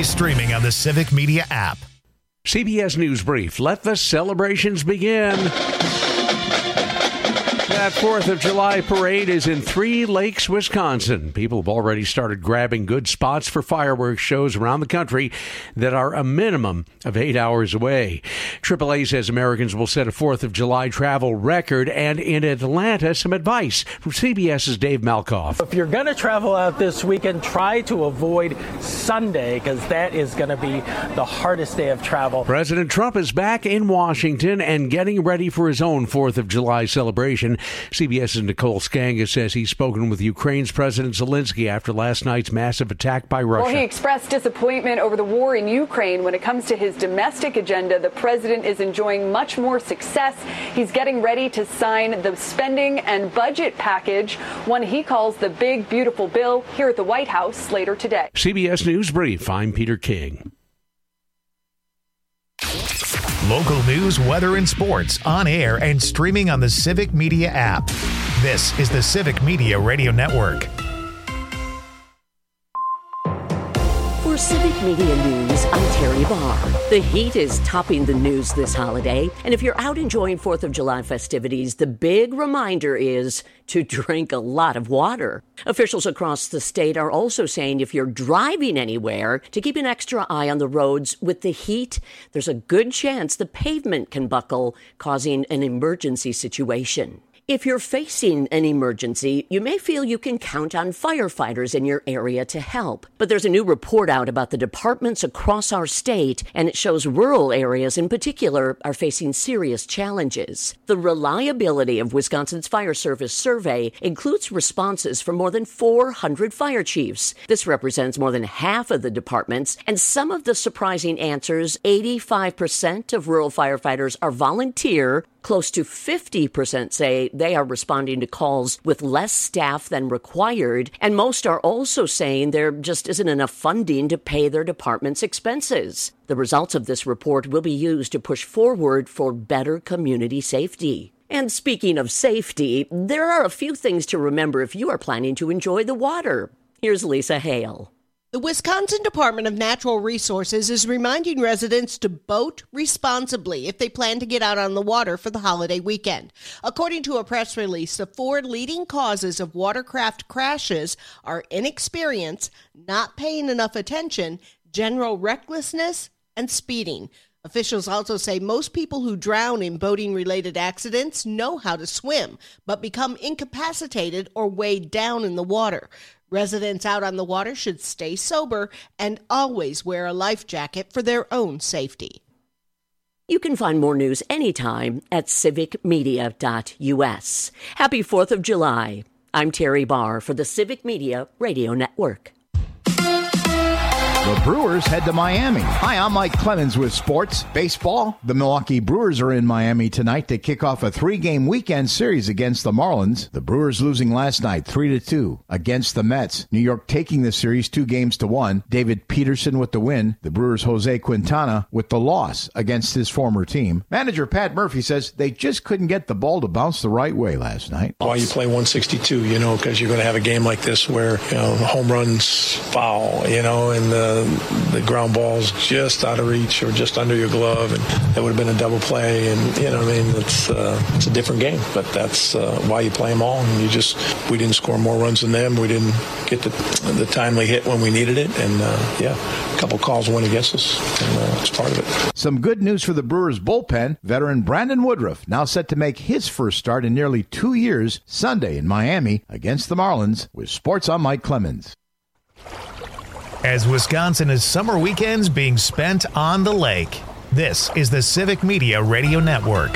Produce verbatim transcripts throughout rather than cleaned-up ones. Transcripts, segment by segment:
Streaming on the Civic Media app. C B S News Brief. Let the celebrations begin. That fourth of July parade is in Three Lakes, Wisconsin. People have already started grabbing good spots for fireworks shows around the country that are a minimum of eight hours away. triple A says Americans will set a fourth of July travel record, and in Atlanta, some advice from CBS's Dave Malkoff. If you're going to travel out this weekend, try to avoid Sunday, because that is going to be the hardest day of travel. President Trump is back in Washington and getting ready for his own fourth of July celebration. CBS's Nicole Skanga says he's spoken with Ukraine's President Zelensky after last night's massive attack by Russia. Well, he expressed disappointment over the war in Ukraine. When it comes to his domestic agenda, the president is enjoying much more success. He's getting ready to sign the spending and budget package, one he calls the Big Beautiful Bill, here at the White House later today. C B S News Brief, I'm Peter King. Local news, weather, and sports on air and streaming on the Civic Media app. This is the Civic Media Radio Network. For Civic Media News, I'm Terry Barr. The heat is topping the news this holiday, and if you're out enjoying fourth of July festivities, the big reminder is to drink a lot of water. Officials across the state are also saying if you're driving anywhere, to keep an extra eye on the roads. With the heat, there's a good chance the pavement can buckle, causing an emergency situation. If you're facing an emergency, you may feel you can count on firefighters in your area to help. But there's a new report out about the departments across our state, and it shows rural areas in particular are facing serious challenges. The reliability of Wisconsin's Fire Service survey includes responses from more than four hundred fire chiefs. This represents more than half of the departments, and some of the surprising answers: eighty-five percent of rural firefighters are volunteer. Close to fifty percent say they are responding to calls with less staff than required, and most are also saying there just isn't enough funding to pay their department's expenses. The results of this report will be used to push forward for better community safety. And speaking of safety, there are a few things to remember if you are planning to enjoy the water. Here's Lisa Hale. The Wisconsin Department of Natural Resources is reminding residents to boat responsibly if they plan to get out on the water for the holiday weekend. According to a press release, the four leading causes of watercraft crashes are inexperience, not paying enough attention, general recklessness, and speeding. Officials also say most people who drown in boating-related accidents know how to swim, but become incapacitated or weighed down in the water. Residents out on the water should stay sober and always wear a life jacket for their own safety. You can find more news anytime at civic media dot u s. Happy fourth of July. I'm Terry Barr for the Civic Media Radio Network. The Brewers head to Miami. Hi, I'm Mike Clemens with sports. Baseball. The Milwaukee Brewers are in Miami tonight to kick off a three-game weekend series against the Marlins. The Brewers losing last night three to two against the Mets. New York taking the series two games to one. David Peterson with the win. The Brewers' Jose Quintana with the loss against his former team. Manager Pat Murphy says they just couldn't get the ball to bounce the right way last night. Why you play one sixty-two, you know, because you're going to have a game like this where, you know, the home runs foul, you know, and the the ground ball's just out of reach or just under your glove, and it would have been a double play. And, you know, I mean, it's uh, it's a different game, but that's uh, why you play them all. And you just, we didn't score more runs than them. We didn't get the, the timely hit when we needed it. And, uh, yeah, a couple calls went against us, and uh, it's part of it. Some good news for the Brewers bullpen. Veteran Brandon Woodruff now set to make his first start in nearly two years Sunday in Miami against the Marlins. With sports, I'm Mike Clemens. As Wisconsin is summer weekends being spent on the lake, this is the Civic Media Radio Network.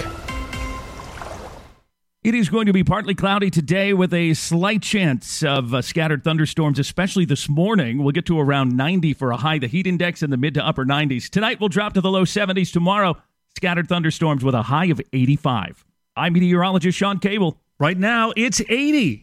It is going to be partly cloudy today with a slight chance of uh, scattered thunderstorms, especially this morning. We'll get to around ninety for a high. The heat index in the mid to upper nineties. Tonight we'll drop to the low seventies. Tomorrow, scattered thunderstorms with a high of eighty-five. I'm meteorologist Sean Cable. Right now, it's eighty.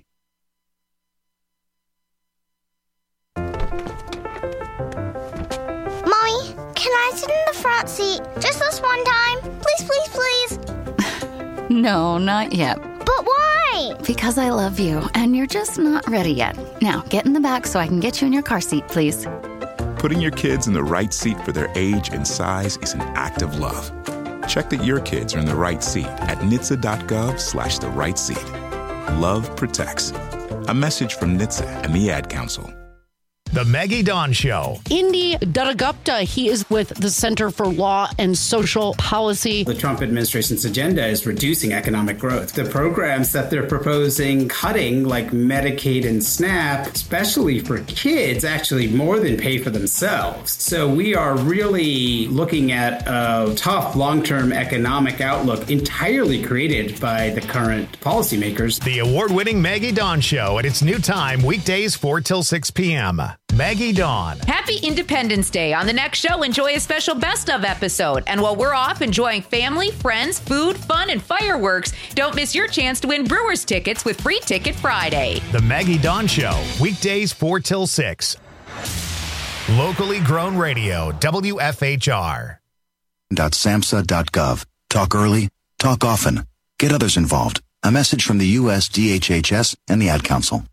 Can I sit in the front seat just this one time? Please, please, please. No, not yet. But why? Because I love you, and you're just not ready yet. Now, get in the back so I can get you in your car seat, please. Putting your kids in the right seat for their age and size is an act of love. Check that your kids are in the right seat at N H T S A dot gov slash the right seat. Love protects. A message from N H T S A and the Ad Council. The Maggie Dawn Show. Indy Dutta-Gupta, he is with the Center for Law and Social Policy. The Trump administration's agenda is reducing economic growth. The programs that they're proposing cutting, like Medicaid and SNAP, especially for kids, actually more than pay for themselves. So we are really looking at a tough long-term economic outlook entirely created by the current policymakers. The award-winning Maggie Dawn Show at its new time, weekdays four till six p.m. Maggie Dawn. Happy Independence Day. On the next show, enjoy a special best of episode. And while we're off enjoying family, friends, food, fun, and fireworks, don't miss your chance to win Brewers tickets with Free Ticket Friday. The Maggie Dawn Show, weekdays four till six. Locally grown radio, W F H R. .samhsa dot gov. Talk early, talk often. Get others involved. A message from the U S D H H S and the Ad Council.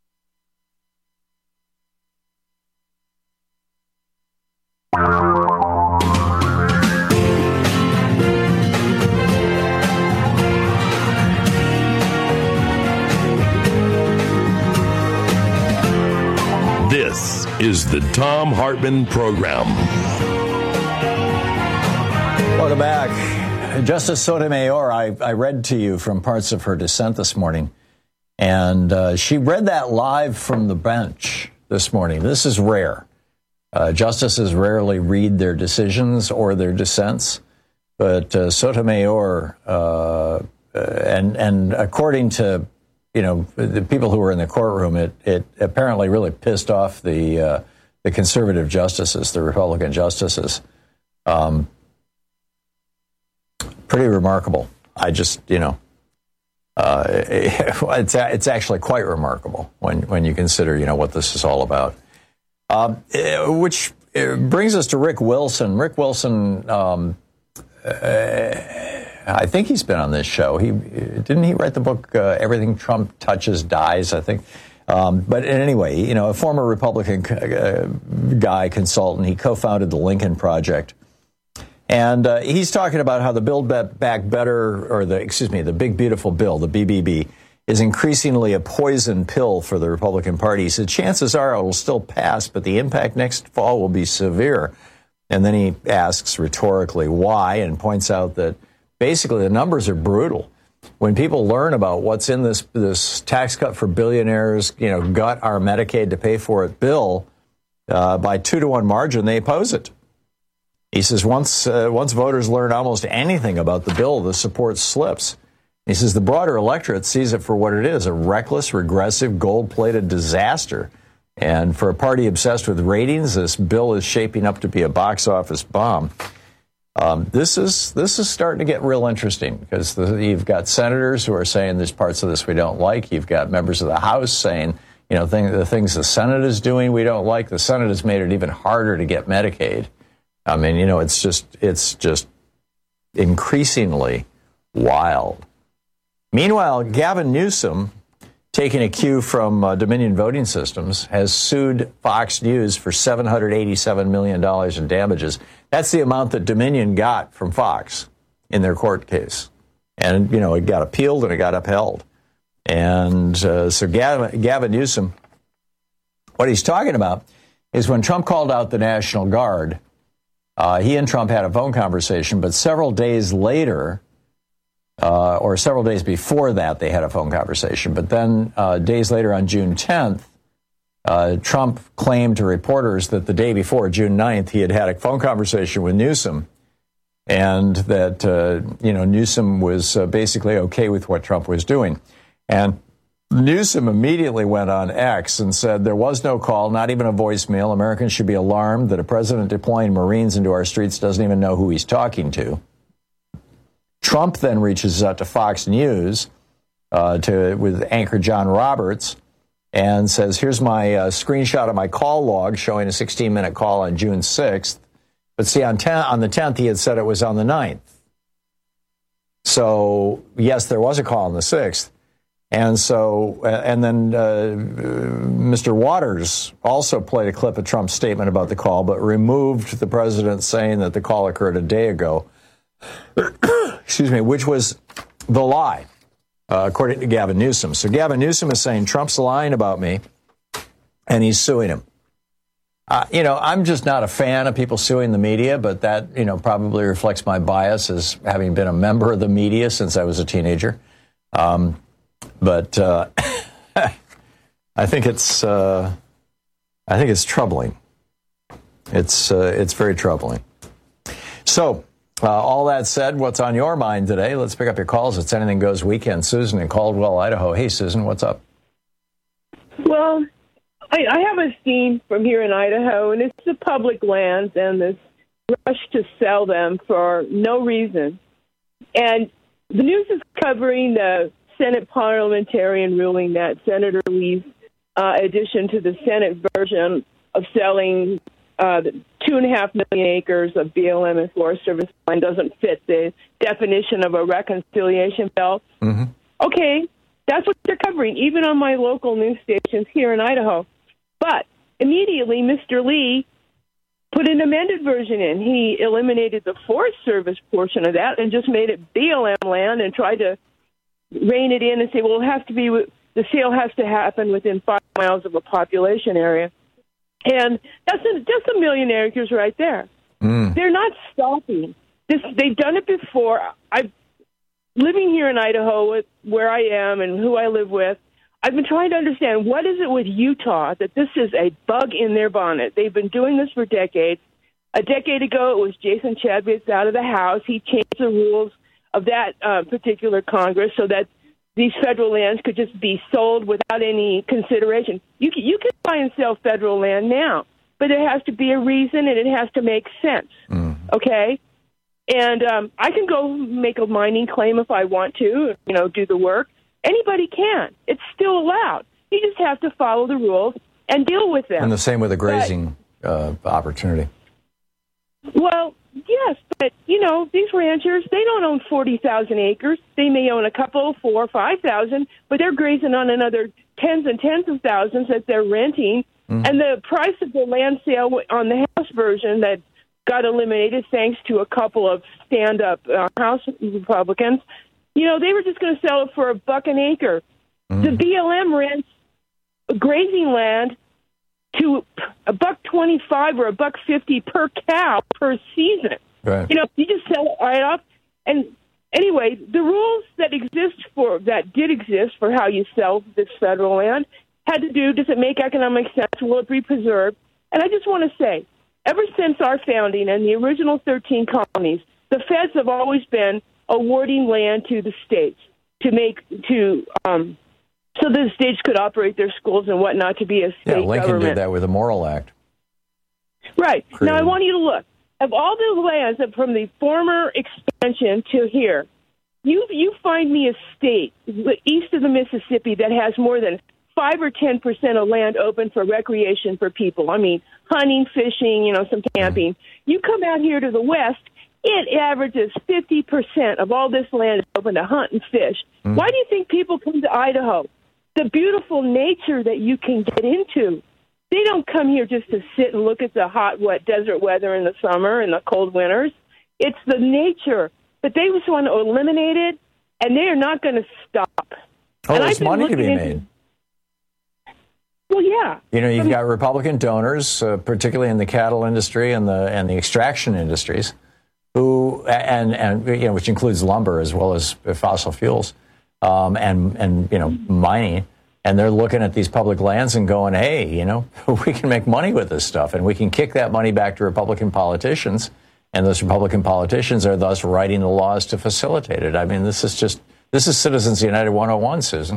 This is the Thom Hartmann Program. Welcome back. Justice Sotomayor, I, I read to you from parts of her dissent this morning, and uh, she read that live from the bench this morning. This is rare. Uh, justices rarely read their decisions or their dissents, but uh, Sotomayor, uh, and and according to you know the people who were in the courtroom, it it apparently really pissed off the uh, the conservative justices, the Republican justices. Um, pretty remarkable. I just you know, uh, it's it's actually quite remarkable when when you consider you know what this is all about. Uh, which brings us to Rick Wilson. Rick Wilson, um, uh, I think he's been on this show. He didn't he write the book uh, "Everything Trump Touches Dies," I think. Um, but anyway, you know, a former Republican uh, guy, consultant. He co-founded the Lincoln Project, and uh, he's talking about how the Build Back Better, or the excuse me, the Big Beautiful Bill, the B B B, is increasingly a poison pill for the Republican Party. He said chances are it will still pass, but the impact next fall will be severe. And then he asks rhetorically why, and points out that basically the numbers are brutal. When people learn about what's in this this tax cut for billionaires, you know, gut our Medicaid to pay for it bill, uh, by two to one margin, they oppose it. He says once uh, once voters learn almost anything about the bill, the support slips. He says the broader electorate sees it for what it is, a reckless, regressive, gold-plated disaster. And for a party obsessed with ratings, this bill is shaping up to be a box office bomb. Um, this is this is starting to get real interesting because the, you've got senators who are saying there's parts of this we don't like. You've got members of the House saying, you know, thing, the things the Senate is doing we don't like. The Senate has made it even harder to get Medicaid. I mean, you know, it's just it's just increasingly wild. Meanwhile, Gavin Newsom, taking a cue from uh, Dominion Voting Systems, has sued Fox News for seven hundred eighty-seven million dollars in damages. That's the amount that Dominion got from Fox in their court case. And, you know, it got appealed and it got upheld. And uh, so Gavin, Gavin Newsom, what he's talking about is when Trump called out the National Guard, uh, he and Trump had a phone conversation, but several days later, Uh, or several days before that, they had a phone conversation. But then uh, days later on June tenth, uh, Trump claimed to reporters that the day before, June ninth, he had had a phone conversation with Newsom and that, uh, you know, Newsom was uh, basically okay with what Trump was doing. And Newsom immediately went on X and said there was no call, not even a voicemail. Americans should be alarmed that a president deploying Marines into our streets doesn't even know who he's talking to. Trump then reaches out to Fox News uh, to with anchor John Roberts and says, here's my uh, screenshot of my call log showing a sixteen-minute call on June sixth. But see, on, ten, on the tenth, he had said it was on the ninth. So, yes, there was a call on the sixth. And so, and then uh, Mister Waters also played a clip of Trump's statement about the call, but removed the president saying that the call occurred a day ago, excuse me, which was the lie, uh, according to Gavin Newsom. So Gavin Newsom is saying Trump's lying about me, and he's suing him. Uh, you know, I'm just not a fan of people suing the media, but that, you know, probably reflects my bias as having been a member of the media since I was a teenager. Um, But uh, I think it's uh, I think it's troubling. It's uh, it's very troubling. So, uh, all that said, what's on your mind today? Let's pick up your calls. It's Anything Goes Weekend. Susan in Caldwell, Idaho. Hey, Susan, what's up? Well, I, I have a theme from here in Idaho, and it's the public lands and this rush to sell them for no reason. And the news is covering the Senate parliamentarian ruling that Senator Lee's uh, addition to the Senate version of selling uh, two and a half million acres of B L M and Forest Service land doesn't fit the definition of a reconciliation bill. Mm-hmm. Okay, that's what they're covering, even on my local news stations here in Idaho. But immediately, Mister Lee put an amended version in. He eliminated the Forest Service portion of that and just made it B L M land and tried to rein it in and say, well, it has to be, the sale has to happen within five miles of a population area. And that's a, that's a million acres right there. Mm. They're not stopping. This, they've done it before. I'm living here in Idaho with where I am and who I live with. I've been trying to understand, what is it with Utah that this is a bug in their bonnet? They've been doing this for decades. A decade ago, it was Jason Chadwick out of the House. He changed the rules of that uh, particular Congress so that these federal lands could just be sold without any consideration. You can, you can buy and sell federal land now, but there has to be a reason and it has to make sense, mm. okay? And um, I can go make a mining claim if I want to, you know, do the work. Anybody can. It's still allowed. You just have to follow the rules and deal with them. And the same with the grazing but, uh, opportunity. Well, yes, but, you know, these ranchers, they don't own forty thousand acres. They may own a couple, four, five thousand, but they're grazing on another tens and tens of thousands that they're renting. Mm-hmm. And the price of the land sale on the House version that got eliminated thanks to a couple of stand-up uh, House Republicans, you know, they were just going to sell it for a buck an acre. Mm-hmm. The B L M rents grazing land to a buck twenty-five or a buck fifty per cow per season. Right. You know, you just sell it right off. And anyway, the rules that exist for that did exist for how you sell this federal land had to do, does it make economic sense? Will it be preserved? And I just want to say, ever since our founding and the original thirteen colonies, the feds have always been awarding land to the states to make to um, so the states could operate their schools and whatnot to be a state yeah, Lincoln government. did that with the Morrill Act. Right. Created. Now, I want you to look. Of all the lands that from the former expansion to here, you you find me a state east of the Mississippi that has more than five or ten percent of land open for recreation for people. I mean, hunting, fishing, you know, some camping. Mm-hmm. You come out here to the west, it averages fifty percent of all this land is open to hunt and fish. Mm-hmm. Why do you think people come to Idaho? The beautiful nature that you can get into. They don't come here just to sit and look at the hot, wet desert weather in the summer and the cold winters. It's the nature. But they just want to eliminate it, and they are not going to stop. Oh, and there's money to be into, made. Well, yeah. You know, you've got Republican donors, uh, particularly in the cattle industry and the and the extraction industries, who and and you know, which includes lumber as well as fossil fuels, um, and and you know, mining. And they're looking at these public lands and going, hey, you know, we can make money with this stuff, and we can kick that money back to Republican politicians, and those Republican politicians are thus writing the laws to facilitate it. I mean, this is just, this is Citizens United one oh one, Susan.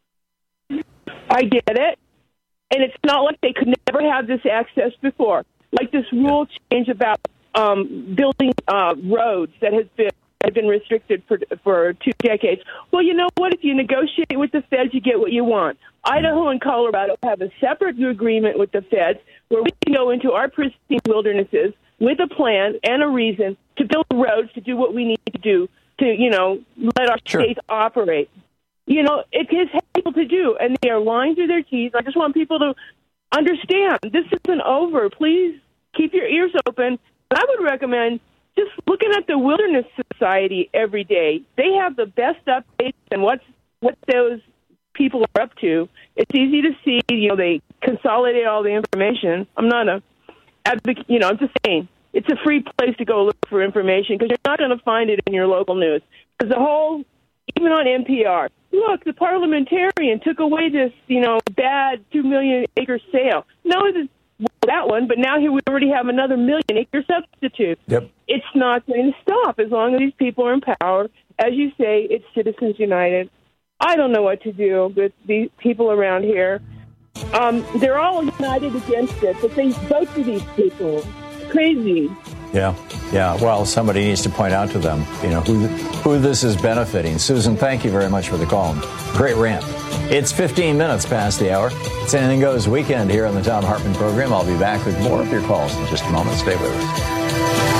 I get it. And it's not like they could never have this access before. Like this rule change about um, building uh, roads that has been have been restricted for for two decades. Well, you know what? If you negotiate with the feds, you get what you want. Idaho and Colorado have a separate agreement with the feds where we can go into our pristine wildernesses with a plan and a reason to build roads to do what we need to do to, you know, let our sure. states operate. You know, it is able to do, and they are lying through their teeth. I just want people to understand this isn't over. Please keep your ears open. I would recommend just looking at the Wilderness Society every day. They have the best updates and what's what those people are up to. It's easy to see. You know, they consolidate all the information. I'm not a advocate. You know, I'm just saying it's a free place to go look for information because you're not going to find it in your local news. Because the whole, even on N P R, look, the parliamentarian took away this, you know, bad two million acre sale. No, it's that one, but now here we already have another million acre substitute. Yep. It's not going to stop as long as these people are in power. As you say, it's Citizens United. I don't know what to do with these people around here. Um, they're all united against it, but they vote for these people. It's crazy. Yeah, yeah. Well, somebody needs to point out to them, you know, who who this is benefiting. Susan, thank you very much for the call. Great rant. It's fifteen minutes past the hour. It's Anything Goes Weekend here on the Thom Hartmann program. I'll be back with more of your calls in just a moment. Stay with us.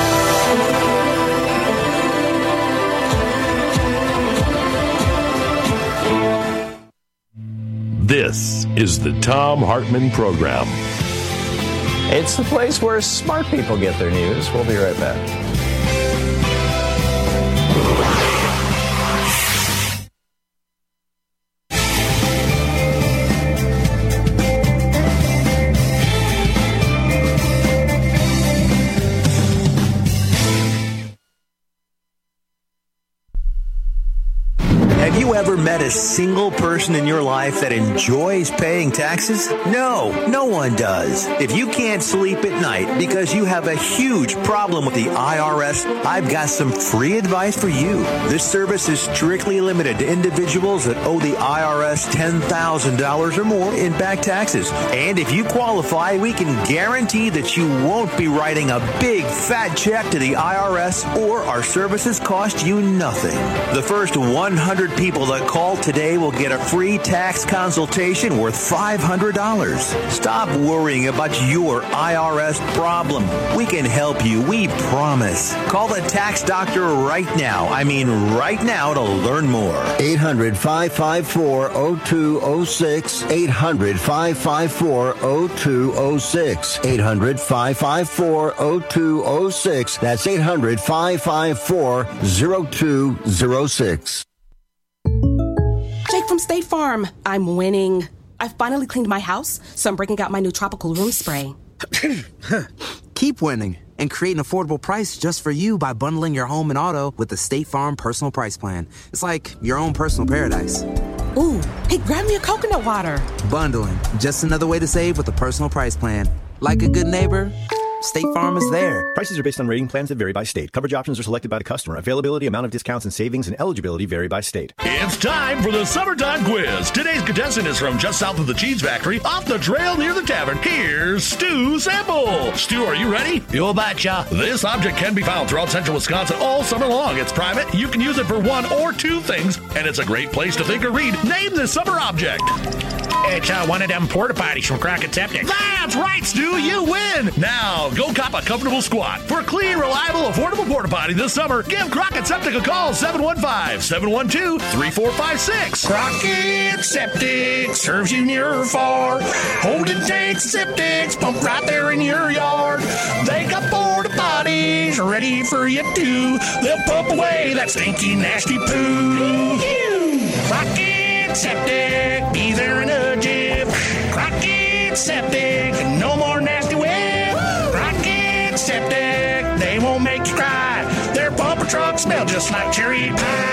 This is the Thom Hartmann Program. It's the place where smart people get their news. We'll be right back. Have you ever met a single person in your life that enjoys paying taxes? No, no one does. If you can't sleep at night because you have a huge problem with the I R S, I've got some free advice for you. This service is strictly limited to individuals that owe the I R S ten thousand dollars or more in back taxes. And if you qualify, we can guarantee that you won't be writing a big fat check to the I R S, or our services cost you nothing. The first one hundred people that call today will get a free tax consultation worth five hundred dollars. Stop worrying about your I R S problem. We can help you, we promise. Call the tax doctor right now. I mean right now to learn more. eight hundred, five five four, oh two oh six. eight hundred, five five four, oh two oh six. eight hundred, five five four, oh two oh six. That's eight hundred, five five four, oh two oh six. Jake from State Farm. I'm winning. I finally cleaned my house, so I'm breaking out my new tropical room spray. Keep winning and create an affordable price just for you by bundling your home and auto with the State Farm Personal Price Plan. It's like your own personal paradise. Ooh, hey, grab me a coconut water. Bundling, just another way to save with the Personal Price Plan. Like a good neighbor, State Farm is there. Prices are based on rating plans that vary by state. Coverage options are selected by the customer. Availability, amount of discounts and savings, and eligibility vary by state. It's time for the Summertime Quiz. Today's contestant is from just south of the cheese factory, off the trail near the tavern. Here's Stu Sample. Stu, are you ready? You betcha. This object can be found throughout central Wisconsin all summer long. It's private. You can use it for one or two things, and it's a great place to think or read. Name this summer object. It's uh, one of them porta potties from Crockett Septic. That's right, Stu. You win. Now, go cop a comfortable squat. For a clean, reliable, affordable porta potty this summer, give Crockett Septic a call, seven one five, seven one two, three four five six. Crockett Septic serves you near or far. Holding tanks, septics, pump right there in your yard. They got porta potties ready for you too. They'll pump away that stinky, nasty poo. Crockett Septic, be there in a jiff. Crockett Septic, no more nasty whip. Crockett Septic, they won't make you cry. Their bumper trucks smell just like cherry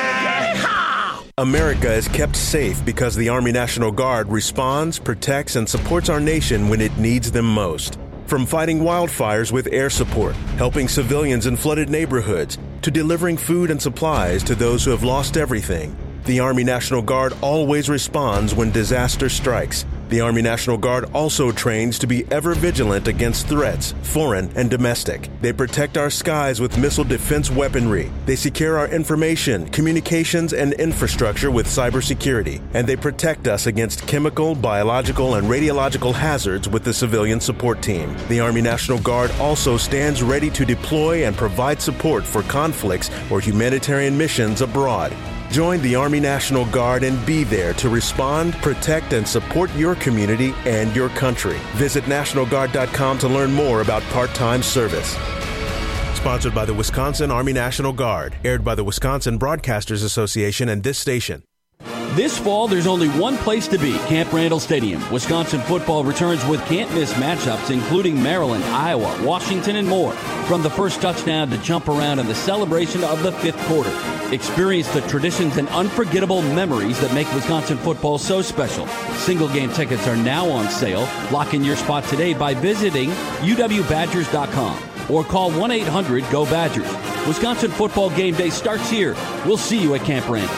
pie. America is kept safe because the Army National Guard responds, protects, and supports our nation when it needs them most. From fighting wildfires with air support, helping civilians in flooded neighborhoods, to delivering food and supplies to those who have lost everything, the Army National Guard always responds when disaster strikes. The Army National Guard also trains to be ever vigilant against threats, foreign and domestic. They protect our skies with missile defense weaponry. They secure our information, communications, and infrastructure with cybersecurity. And they protect us against chemical, biological, and radiological hazards with the civilian support team. The Army National Guard also stands ready to deploy and provide support for conflicts or humanitarian missions abroad. Join the Army National Guard and be there to respond, protect, and support your community and your country. Visit National Guard dot com to learn more about part-time service. Sponsored by the Wisconsin Army National Guard. Aired by the Wisconsin Broadcasters Association and this station. This fall, there's only one place to be, Camp Randall Stadium. Wisconsin football returns with can't-miss matchups, including Maryland, Iowa, Washington, and more. From the first touchdown to jump around and the celebration of the fifth quarter. Experience the traditions and unforgettable memories that make Wisconsin football so special. Single-game tickets are now on sale. Lock in your spot today by visiting U W Badgers dot com or call one eight hundred go Badgers. Wisconsin football game day starts here. We'll see you at Camp Randall.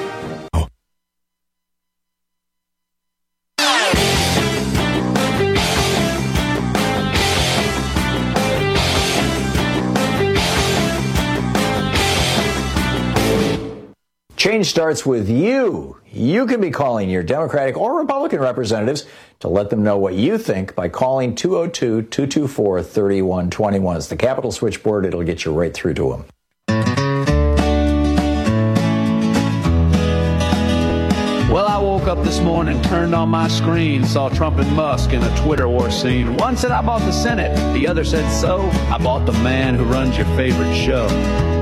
Change starts with you. You can be calling your Democratic or Republican representatives to let them know what you think by calling two oh two, two two four, three one two one. It's the Capitol switchboard. It'll get you right through to them. Well, I woke up this morning, turned on my screen, saw Trump and Musk in a Twitter war scene. One said I bought the Senate. The other said, so I bought the man who runs your favorite show.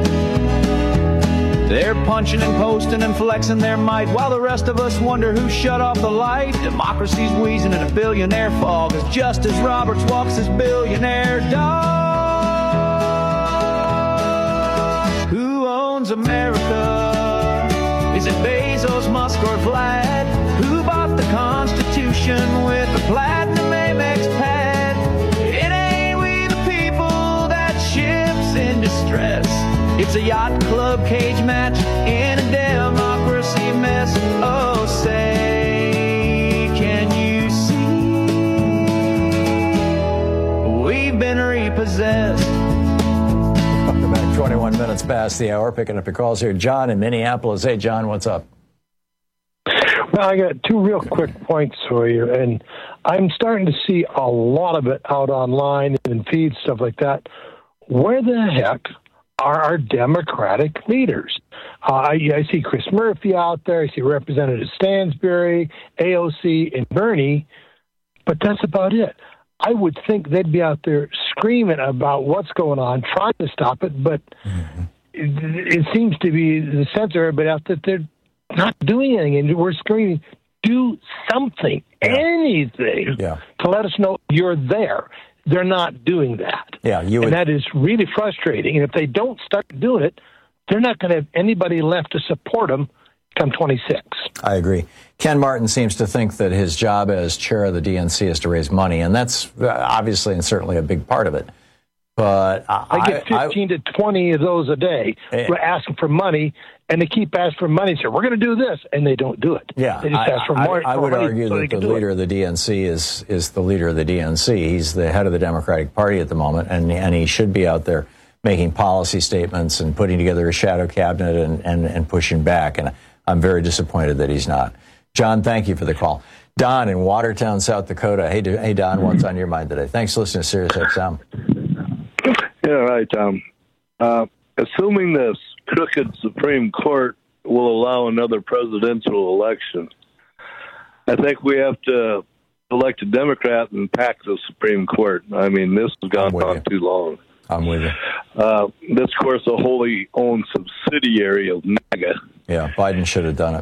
They're punching and posting and flexing their might while the rest of us wonder who shut off the light. Democracy's wheezing in a billionaire fog as Justice Roberts walks his billionaire dog. Who owns America? Is it Bezos, Musk, or Vlad? Who bought the Constitution with the platinum Amex pad? It ain't we the people that ships in distress. It's a yacht club cage match in a democracy mess. Oh, say, can you see? We've been repossessed. Welcome back. twenty-one minutes past the hour. Picking up your calls here. John in Minneapolis. Hey, John, what's up? Well, I got two real quick points for you. And I'm starting to see a lot of it out online and feeds, stuff like that. Where the heck are our Democratic leaders? Uh, I, I see Chris Murphy out there. I see Representative Stansbury, A O C, and Bernie, but that's about it. I would think they'd be out there screaming about what's going on, trying to stop it, but mm-hmm. it, it seems to be the sense of everybody out that they're not doing anything, and we're screaming, do something, yeah. anything, yeah. to let us know you're there. They're not doing that. Yeah, you would... And that is really frustrating. And if they don't start doing it, they're not going to have anybody left to support them come twenty-six. I agree. Ken Martin seems to think that his job as chair of the D N C is to raise money, and that's obviously and certainly a big part of it. But I, I get fifteen I, to twenty of those a day uh, asking for money, and they keep asking for money. So we're going to do this, and they don't do it. Yeah, they just I, ask for more. I, I would argue so that the leader it. of the D N C is is the leader of the D N C. He's the head of the Democratic Party at the moment, and and he should be out there making policy statements and putting together a shadow cabinet and and, and pushing back. And I'm very disappointed that he's not. John, thank you for the call. Don in Watertown, South Dakota. Hey, hey, Don, what's on your mind today? Thanks for listening to Sirius X M. Yeah, right, Tom. Uh, assuming this crooked Supreme Court will allow another presidential election, I think we have to elect a Democrat and pack the Supreme Court. I mean, this has gone on too long. I'm with you. Uh, this, of course, a wholly owned subsidiary of MAGA. Yeah, Biden should have done it.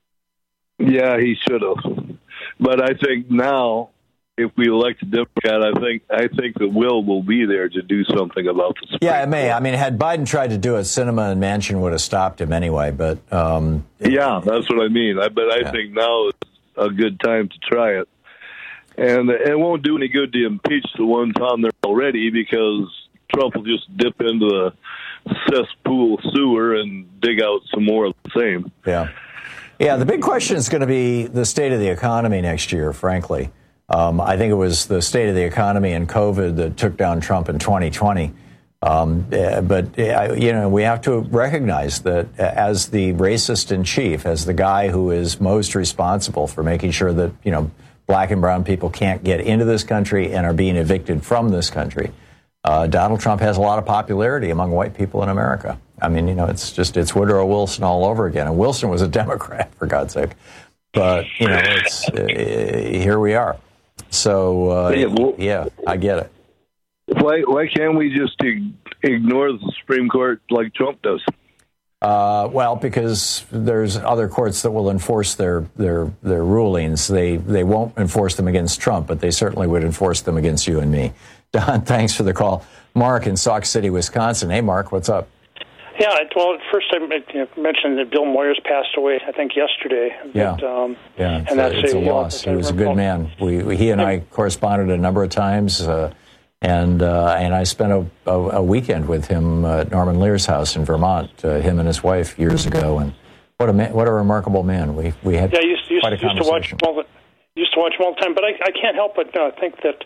Yeah, he should have. But I think now, if we elect a Democrat, I think I think the will will be there to do something about the Supreme Yeah, it may. Court. I mean, had Biden tried to do it, Sinema and Manchin would have stopped him anyway. But um, yeah, that's what I mean. I, but I yeah. think now is a good time to try it. And it won't do any good to impeach the ones on there already, because Trump will just dip into the cesspool sewer and dig out some more of the same. Yeah. Yeah, the big question is going to be the state of the economy next year, frankly. Um, I think it was the state of the economy and COVID that took down Trump in twenty twenty. Um, but, you know, we have to recognize that as the racist in chief, as the guy who is most responsible for making sure that, you know, black and brown people can't get into this country and are being evicted from this country, uh, Donald Trump has a lot of popularity among white people in America. I mean, you know, it's just, it's Woodrow Wilson all over again. And Wilson was a Democrat, for God's sake. But, you know, it's uh, here we are. So, uh, yeah, well, yeah, I get it. Why why can't we just ignore the Supreme Court like Trump does? Uh, well, because there's other courts that will enforce their their their rulings. They they won't enforce them against Trump, but they certainly would enforce them against you and me. Don, thanks for the call. Mark in Sauk City, Wisconsin. Hey, Mark, what's up? Yeah, well, first I mentioned that Bill Moyers passed away, I think, yesterday. Yeah, but, um, yeah, it's, and a, that's it's a, a loss. You know, he was a good man. We, we he and I corresponded a number of times, uh, and uh, and I spent a, a, a weekend with him at Norman Lear's house in Vermont. Uh, him and his wife years ago, and what a man, what a remarkable man. We we had yeah, used, used, quite a used to watch him all the, used to watch him all the time. But I, I can't help but uh, think that.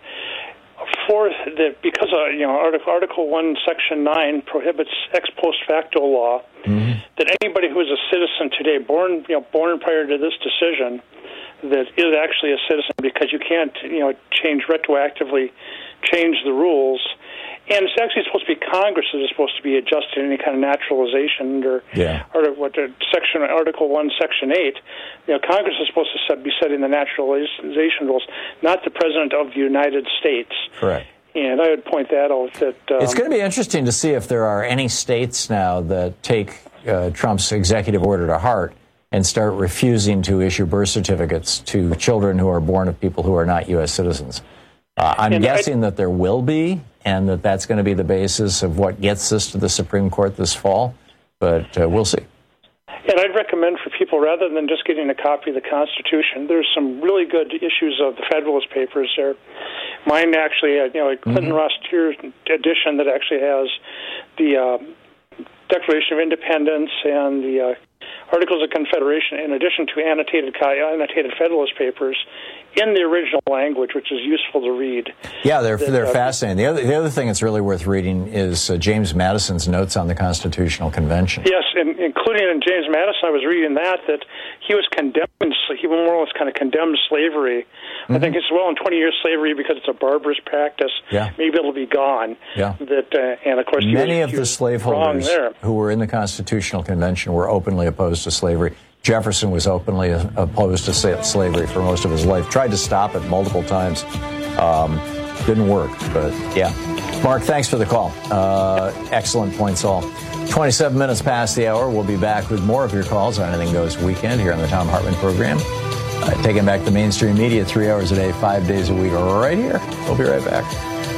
For the, because uh, you know Article, Article One, Section Nine prohibits ex post facto law, mm-hmm. that anybody who is a citizen today, born you know born prior to this decision, that is actually a citizen, because you can't you know change retroactively, change the rules, and it's actually supposed to be Congress that is supposed to be adjusting any kind of naturalization or yeah. or what uh, Section Article One, Section Eight. You know, Congress is supposed to set, be setting the naturalization rules, not the President of the United States. Correct. And I would point that out. That um, it's going to be interesting to see if there are any states now that take uh, Trump's executive order to heart and start refusing to issue birth certificates to children who are born of people who are not U S citizens. Uh, I'm and guessing I, that there will be, and that that's going to be the basis of what gets this to the Supreme Court this fall. But uh, we'll see. And I'd recommend for people, rather than just getting a copy of the Constitution, there's some really good issues of the Federalist Papers there. Mine actually, uh, you know, a Clinton mm-hmm. Ross Tier edition that actually has the uh, Declaration of Independence and the uh, Articles of Confederation, in addition to annotated annotated Federalist Papers in the original language, which is useful to read. Yeah, they're that, they're uh, fascinating. The other the other thing that's really worth reading is uh, James Madison's notes on the Constitutional Convention. Yes, and including in James Madison, I was reading that that he was condemned. He more or less kind of condemned slavery. Mm-hmm. I think it's well in twenty years slavery because it's a barbarous practice. Yeah. Maybe it'll be gone. Yeah. That uh, and of course many was, of the slaveholders who were in the Constitutional Convention were openly opposed to slavery. Jefferson was openly opposed to slavery for most of his life. Tried to stop it multiple times. Um, didn't work, but yeah. Mark, thanks for the call. Uh, excellent points all. twenty-seven minutes past the hour. We'll be back with more of your calls on Anything Goes Weekend here on the Thom Hartmann program. Uh, taking back the mainstream media three hours a day, five days a week, right here. We'll be right back.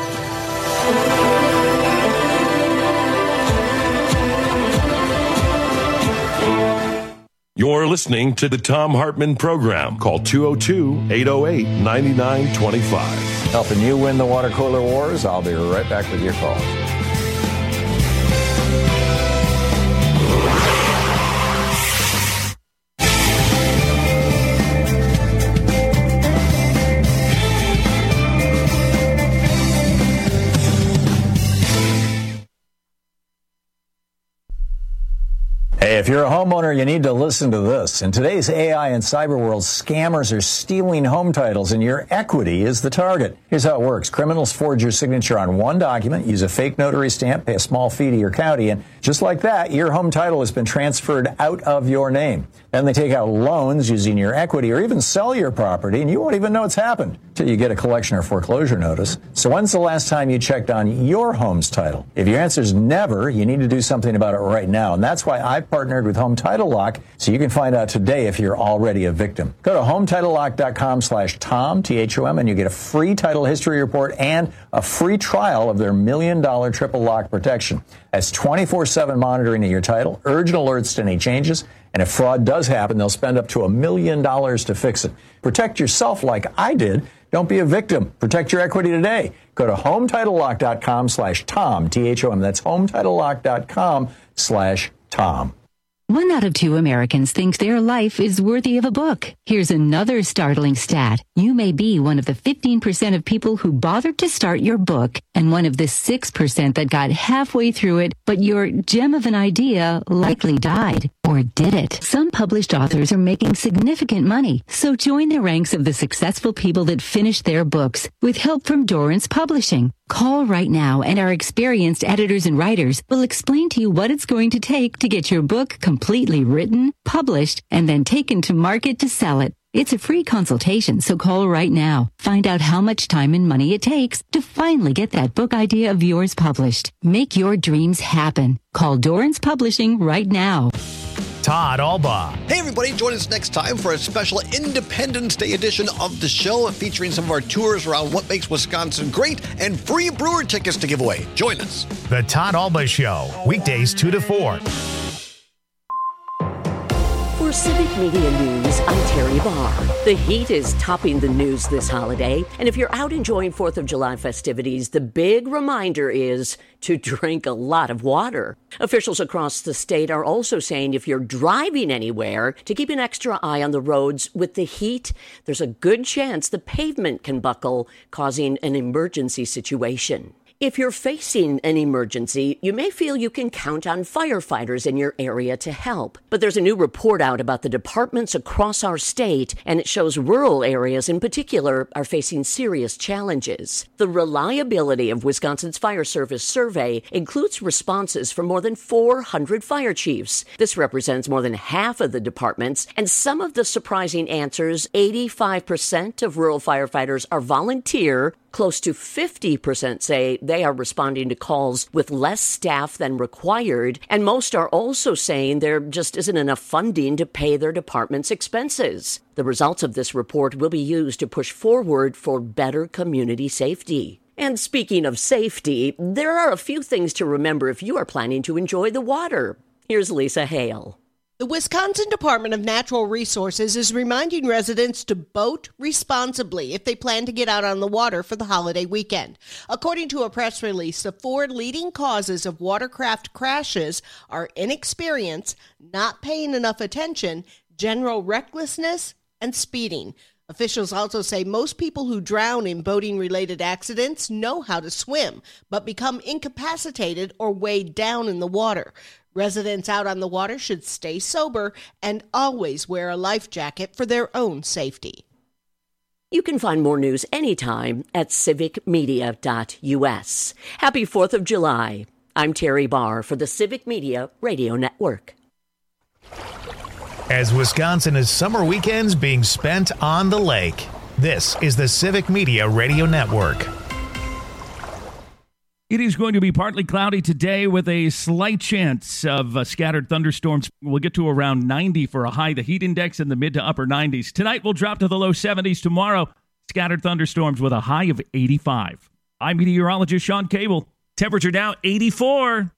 You're listening to the Thom Hartmann program. Call two oh two, eight oh eight, nine nine two five. Helping you win the water cooler wars. I'll be right back with your calls. Hey, if you're a homeowner, you need to listen to this. In today's A I and cyber world, scammers are stealing home titles, and your equity is the target. Here's how it works. Criminals forge your signature on one document, use a fake notary stamp, pay a small fee to your county, and just like that, your home title has been transferred out of your name. Then they take out loans using your equity or even sell your property, and you won't even know it's happened until you get a collection or foreclosure notice. So when's the last time you checked on your home's title? If your answer is never, you need to do something about it right now. And that's why I've partnered with Home Title Lock, so you can find out today if you're already a victim. Go to home title lock dot com slash Tom, T H O M, and you get a free title history report and a free trial of their million dollar triple lock protection. That's twenty-four seven monitoring of your title, urgent alerts to any changes, and if fraud does happen, they'll spend up to a million dollars to fix it. Protect yourself like I did. Don't be a victim. Protect your equity today. Go to home title lock dot com slash Tom, T H O M. That's home title lock dot com slash Tom. One out of two Americans think their life is worthy of a book. Here's another startling stat. You may be one of the fifteen percent of people who bothered to start your book and one of the six percent that got halfway through it, but your gem of an idea likely died. Or did it? Some published authors are making significant money, so join the ranks of the successful people that finished their books with help from Dorrance Publishing. Call right now and our experienced editors and writers will explain to you what it's going to take to get your book completely written, published, and then taken to market to sell it. It's a free consultation, so call right now. Find out how much time and money it takes to finally get that book idea of yours published. Make your dreams happen. Call Dorrance Publishing right now. Todd Alba. Hey, everybody, join us next time for a special Independence Day edition of the show featuring some of our tours around what makes Wisconsin great and free brewer tickets to give away. Join us. The Todd Alba Show, weekdays two to four. For Civic Media News, I'm Terry Barr. The heat is topping the news this holiday, and if you're out enjoying fourth of July festivities, the big reminder is to drink a lot of water. Officials across the state are also saying if you're driving anywhere, to keep an extra eye on the roads. With the heat, there's a good chance the pavement can buckle, causing an emergency situation. If you're facing an emergency, you may feel you can count on firefighters in your area to help. But there's a new report out about the departments across our state, and it shows rural areas in particular are facing serious challenges. The reliability of Wisconsin's Fire Service survey includes responses from more than four hundred fire chiefs. This represents more than half of the departments, and some of the surprising answers: eighty-five percent of rural firefighters are volunteer. Close to fifty percent say they are responding to calls with less staff than required, and most are also saying there just isn't enough funding to pay their department's expenses. The results of this report will be used to push forward for better community safety. And speaking of safety, there are a few things to remember if you are planning to enjoy the water. Here's Lisa Hale. The Wisconsin Department of Natural Resources is reminding residents to boat responsibly if they plan to get out on the water for the holiday weekend. According to a press release, the four leading causes of watercraft crashes are inexperience, not paying enough attention, general recklessness, and speeding. Officials also say most people who drown in boating-related accidents know how to swim, but become incapacitated or weighed down in the water. Residents out on the water should stay sober and always wear a life jacket for their own safety. You can find more news anytime at civic media dot u s. Happy fourth of July. I'm Terry Barr for the Civic Media Radio Network. As Wisconsin is summer weekends being spent on the lake, this is the Civic Media Radio Network. It is going to be partly cloudy today with a slight chance of uh, scattered thunderstorms. We'll get to around ninety for a high. The heat index in the mid to upper nineties. Tonight we'll drop to the low seventies. Tomorrow, scattered thunderstorms with a high of eighty-five. I'm meteorologist Sean Cable. Temperature now eighty-four.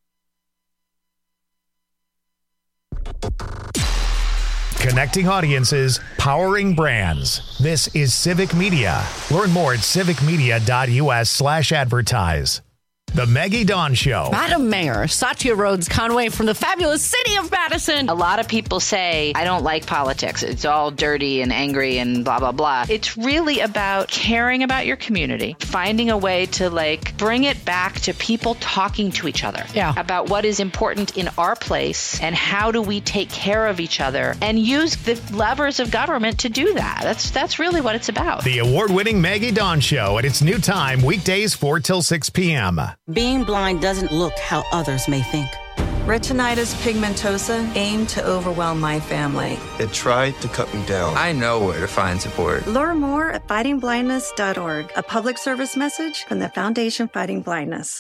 Connecting audiences, powering brands. This is Civic Media. Learn more at civic media dot u s slash advertise. The Maggie Dawn Show. Madam Mayor, Satya Rhodes Conway from the fabulous city of Madison. A lot of people say, I don't like politics. It's all dirty and angry and blah, blah, blah. It's really about caring about your community, finding a way to like bring it back to people talking to each other yeah. about what is important in our place and how do we take care of each other and use the levers of government to do that. That's, that's really what it's about. The award-winning Maggie Dawn Show at its new time, weekdays four till six p.m. Being blind doesn't look how others may think. Retinitis pigmentosa aimed to overwhelm my family. It tried to cut me down. I know where to find support. Learn more at fighting blindness dot org, a public service message from the Foundation Fighting Blindness.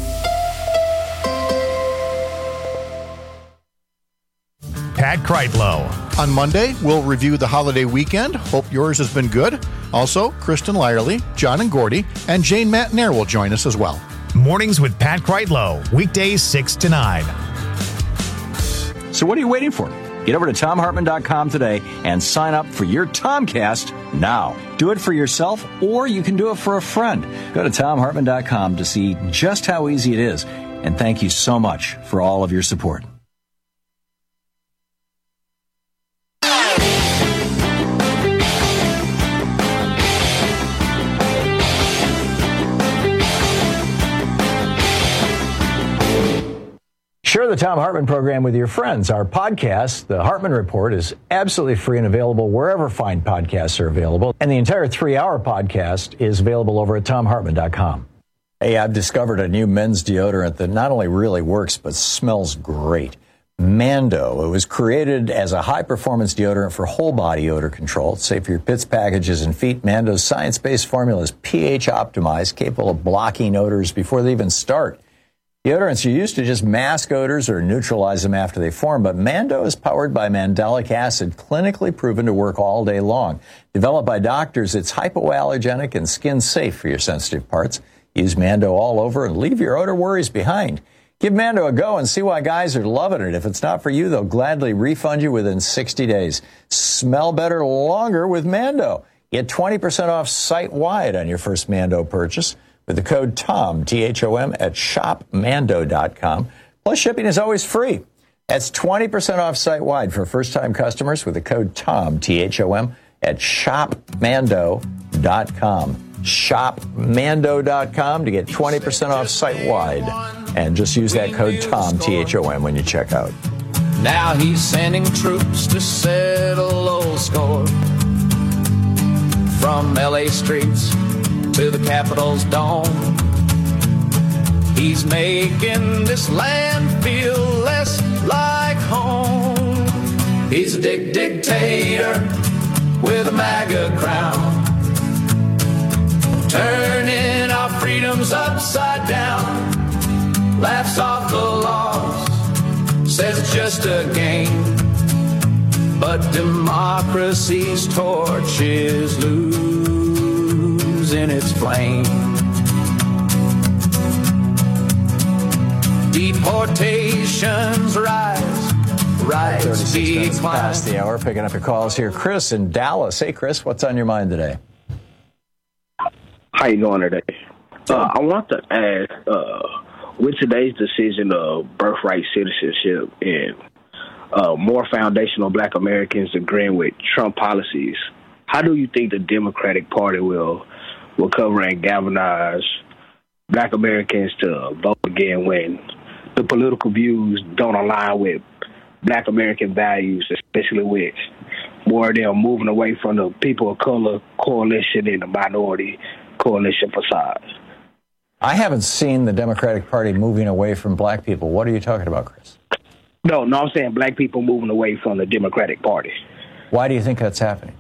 Pat Kreitlow. On Monday, we'll review the holiday weekend. Hope yours has been good. Also, Kristen Lyerly, John and Gordy, and Jane Matnair will join us as well. Mornings with Pat Kreitlow, weekdays six to nine. So what are you waiting for? Get over to tom hartman dot com today and sign up for your Tomcast now. Do it for yourself, or you can do it for a friend. Go to tom hartman dot com to see just how easy it is. And thank you so much for all of your support. Share the Thom Hartmann program with your friends. Our podcast, The Hartmann Report, is absolutely free and available wherever fine podcasts are available. And the entire three-hour podcast is available over at thom hartmann dot com. Hey, I've discovered a new men's deodorant that not only really works, but smells great. Mando. It was created as a high-performance deodorant for whole-body odor control. It's safe for your pits, packages, and feet. Mando's science-based formula is pH optimized, capable of blocking odors before they even start. Deodorants are used to just mask odors or neutralize them after they form, but Mando is powered by mandelic acid, clinically proven to work all day long. Developed by doctors, it's hypoallergenic and skin-safe for your sensitive parts. Use Mando all over and leave your odor worries behind. Give Mando a go and see why guys are loving it. If it's not for you, they'll gladly refund you within sixty days. Smell better longer with Mando. Get twenty percent off site-wide on your first Mando purchase with the code TOM, T H O M, at shop mando dot com. Plus, shipping is always free. That's twenty percent off site-wide for first-time customers with the code TOM, T H O M, at shop mando dot com. shop mando dot com to get twenty percent off site-wide. And just use that code TOM, T H O M, when you check out. Now he's sending troops to settle old score. From L A streets to the Capitol's dome, he's making this land feel less like home. He's a dick dictator with a MAGA crown, turning our freedoms upside down. Laughs off the laws, says it's just a game, but democracy's torch is losing its flame. Deportations rise, rights decline. Past the hour, picking up your calls here. Chris in Dallas. Hey, Chris, what's on your mind today? How you doing today? Uh, I want to ask, uh, with today's decision of birthright citizenship and uh, more foundational black Americans agreeing with Trump policies, how do you think the Democratic Party will will cover and galvanize black Americans to vote again when the political views don't align with black American values, especially with more of them moving away from the people of color coalition and the minority coalition facade? I haven't seen the Democratic Party moving away from black people. What are you talking about, Chris? No, no, I'm saying black people moving away from the Democratic Party. Why do you think that's happening?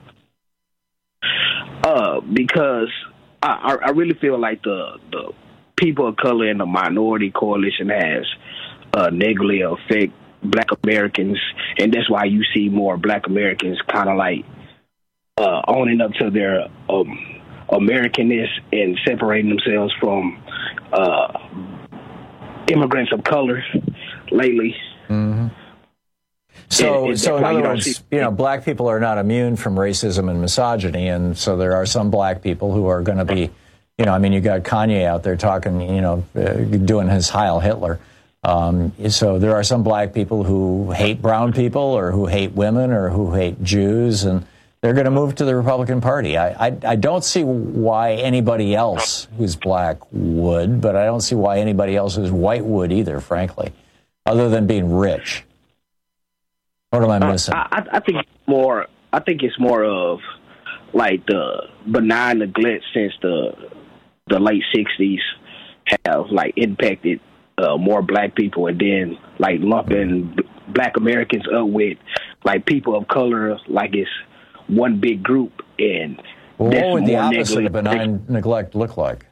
Uh, because I, I really feel like the, the people of color and the minority coalition has uh, negatively affect black Americans, and that's why you see more black Americans kind of like uh, owning up to their um, Americanness and separating themselves from uh, immigrants of color lately. Mm-hmm. So, it, it, so in other you words, see, you know, black people are not immune from racism and misogyny, and so there are some black people who are going to be, you know, I mean, you got Kanye out there talking, you know, uh, doing his Heil Hitler. Um, so there are some black people who hate brown people or who hate women or who hate Jews, and they're going to move to the Republican Party. I, I, I don't see why anybody else who's black would, but I don't see why anybody else who's white would either, frankly, other than being rich. What am I missing? I, I, I think it's more. I think it's more of like the benign neglect since the the late sixties have like impacted uh, more black people, and then like lumping black Americans up with like people of color, like it's one big group. And well, what would the opposite of benign neglect look like?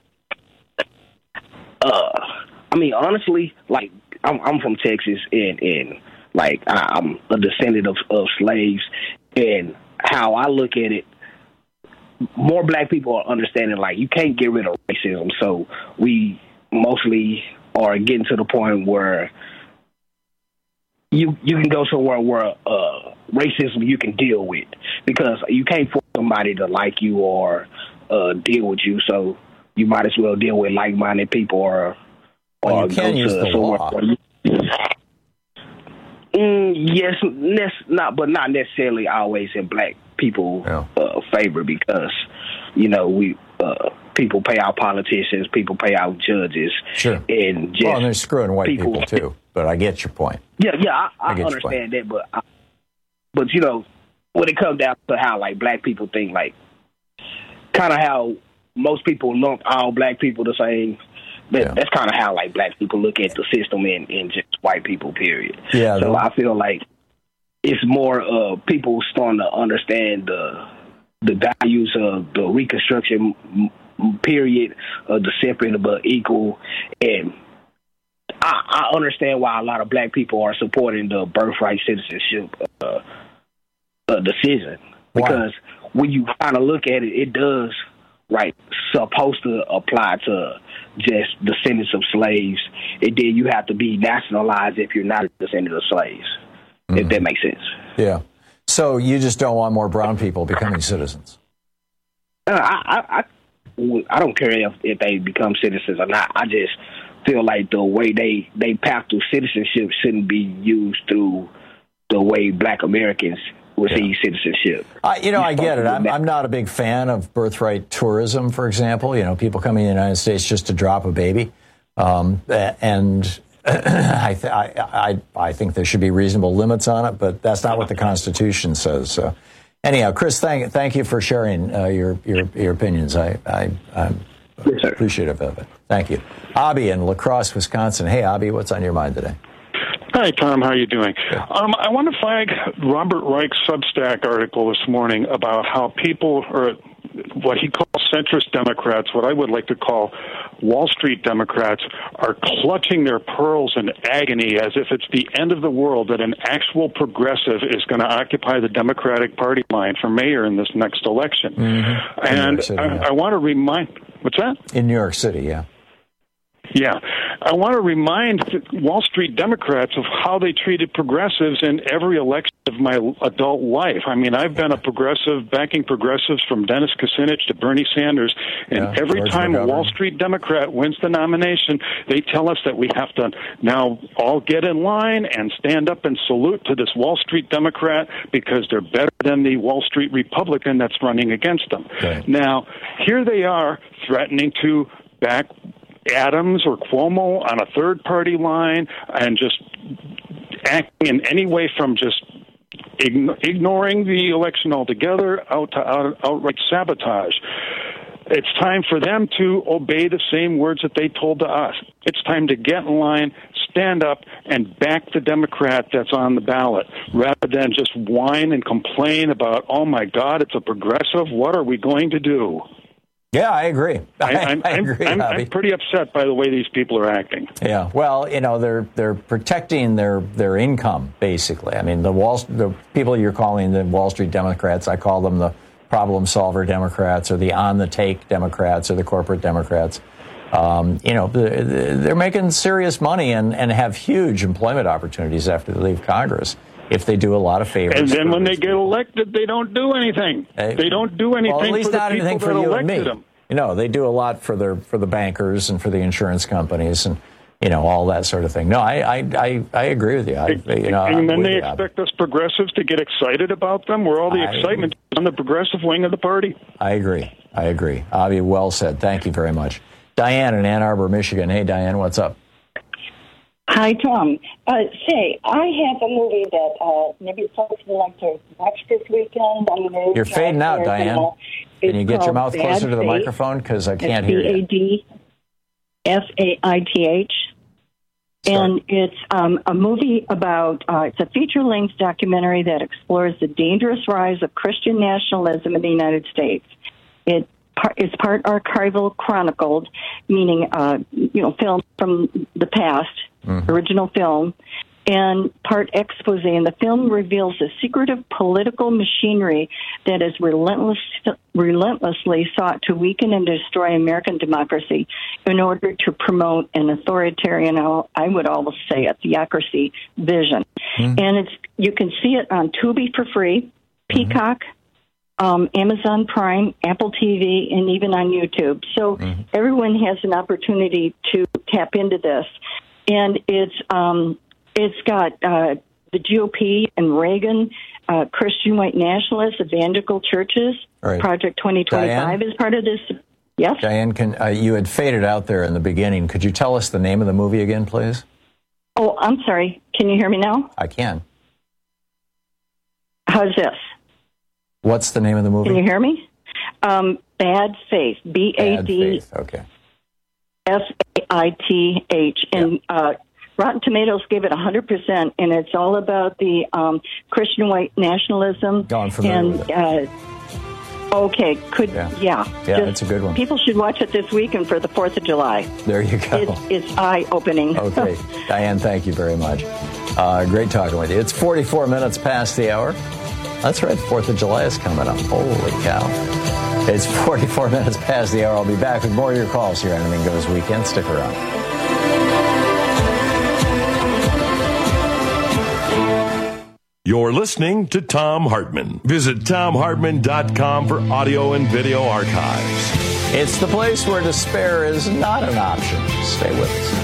Uh, I mean, honestly, like I'm, I'm from Texas, and and like I'm a descendant of, of slaves, and how I look at it, more black people are understanding like you can't get rid of racism. So we mostly are getting to the point where you you can go somewhere where uh, racism you can deal with, because you can't force somebody to like you or uh, deal with you. So you might as well deal with like-minded people, or or well, you can go use to the law. You, mm, yes, ne- not but not necessarily always in black people' yeah. uh, favor, because you know we uh, people pay out politicians, people pay out judges. Sure. And just well, and they're screwing white people, people, too. But I get your point. Yeah, yeah, I, I, I understand that. But, I, but you know, when it comes down to how, like, black people think, like, kind of how most people lump all black people the same, that, yeah. that's kind of how, like, black people look at the system and, and just white people, period. Yeah. So I feel like it's more uh, people starting to understand the the values of the Reconstruction period, of the separate but equal. And I, I understand why a lot of black people are supporting the birthright citizenship uh, uh, decision. Because wow. when you kind of look at it, it does, right, supposed to apply to just descendants of slaves. And then you have to be nationalized if you're not a descendant of slaves. Mm-hmm. If that makes sense. Yeah. So you just don't want more brown people becoming citizens? Uh, I, I, I don't care if, if they become citizens or not. I just feel like the way they, they path through citizenship shouldn't be used through the way black Americans receive yeah. citizenship. Uh, you know, I get it. I'm, I'm not a big fan of birthright tourism, for example. You know, people coming to the United States just to drop a baby. Um, and... I, th- I, I I think there should be reasonable limits on it, but that's not what the Constitution says. So, anyhow, Chris, thank thank you for sharing uh, your, your your opinions. I, I I'm yes, appreciative of it. Thank you, Abby in La Crosse, Wisconsin. Hey, Abby, what's on your mind today? Hi, Tom. How are you doing? Um, I want to flag Robert Reich's Substack article this morning about how people, or what he calls centrist Democrats, what I would like to call Wall Street Democrats, are clutching their pearls in agony as if it's the end of the world that an actual progressive is going to occupy the Democratic Party line for mayor in this next election. Mm-hmm. And City, I, yeah. I want to remind, what's that? In New York City, yeah. Yeah. I want to remind Wall Street Democrats of how they treated progressives in every election of my adult life. I mean, I've been a progressive, backing progressives from Dennis Kucinich to Bernie Sanders, and yeah, every George time McGovern. A Wall Street Democrat wins the nomination, they tell us that we have to now all get in line and stand up and salute to this Wall Street Democrat because they're better than the Wall Street Republican that's running against them. Okay. Now, here they are threatening to back Adams or Cuomo on a third-party line and just acting in any way from just ign- ignoring the election altogether out to out- outright sabotage. It's time for them to obey the same words that they told to us. It's time to get in line, stand up, and back the Democrat that's on the ballot, rather than just whine and complain about, oh, my God, it's a progressive. What are we going to do? Yeah, I agree. I, I'm, I agree, I'm, I'm pretty upset by the way these people are acting. Yeah, well, you know, they're they're protecting their, their income, basically. I mean, the Wall the people you're calling the Wall Street Democrats, I call them the problem solver Democrats or the on the take Democrats or the corporate Democrats. Um, you know, they're making serious money and, and have huge employment opportunities after they leave Congress if they do a lot of favors. And then when they get elected, they don't do anything. They, they don't do anything well, at least for the not people anything that for you elected and me. them. You know, they do a lot for their for the bankers and for the insurance companies and, you know, all that sort of thing. No, I I, I, I agree with you. I, you know, and then they you, expect us progressives to get excited about them, where all the I, excitement is on the progressive wing of the party. I agree. I agree. Avi, well said. Thank you very much. Diane in Ann Arbor, Michigan. Hey, Diane, what's up? Hi, Tom. Uh, say, I have a movie that uh, maybe folks would like to watch this weekend. I mean, You're fading out, Diane. Uh, Can you get your mouth Bad closer to the Faith. microphone? Because I can't hear you. B A D F A I T H. And it's um, a movie about, uh, it's a feature-length documentary that explores the dangerous rise of Christian nationalism in the United States. It It's part archival chronicled, meaning, uh, you know, film from the past, mm-hmm. original film, and part expose. And the film reveals a secretive political machinery that is relentless, relentlessly sought to weaken and destroy American democracy in order to promote an authoritarian, I would almost say a theocracy vision. Mm-hmm. And it's you can see it on Tubi for free, Peacock, mm-hmm. Um, Amazon Prime, Apple T V, and even on YouTube. So mm-hmm. everyone has an opportunity to tap into this. And it's um, it's got uh, the G O P and Reagan, uh, Christian white nationalists, evangelical churches. Right. Project twenty twenty-five Diane? is part of this Yes? Diane, can, uh, you had faded out there in the beginning. Could you tell us the name of the movie again, please? Oh, I'm sorry. Can you hear me now? I can. How's this? What's the name of the movie? Can you hear me? Um, Bad Faith. B A D okay. F A I T H. And uh, Rotten Tomatoes gave it one hundred percent, and it's all about the um, Christian white nationalism. Oh, I'm familiar and, with it. Uh, okay, could, yeah. Yeah, yeah it's a good one. People should watch it this weekend for the fourth of July. There you go. It's, it's eye-opening. Okay. Diane, thank you very much. Uh, great talking with you. It's forty-four minutes past the hour. That's right, fourth of July is coming up. Holy cow. It's forty-four minutes past the hour. I'll be back with more of your calls here on Anything Goes Weekend. Stick around. You're listening to Thom Hartmann. Visit Thom Hartmann dot com for audio and video archives. It's the place where despair is not an option. Stay with us.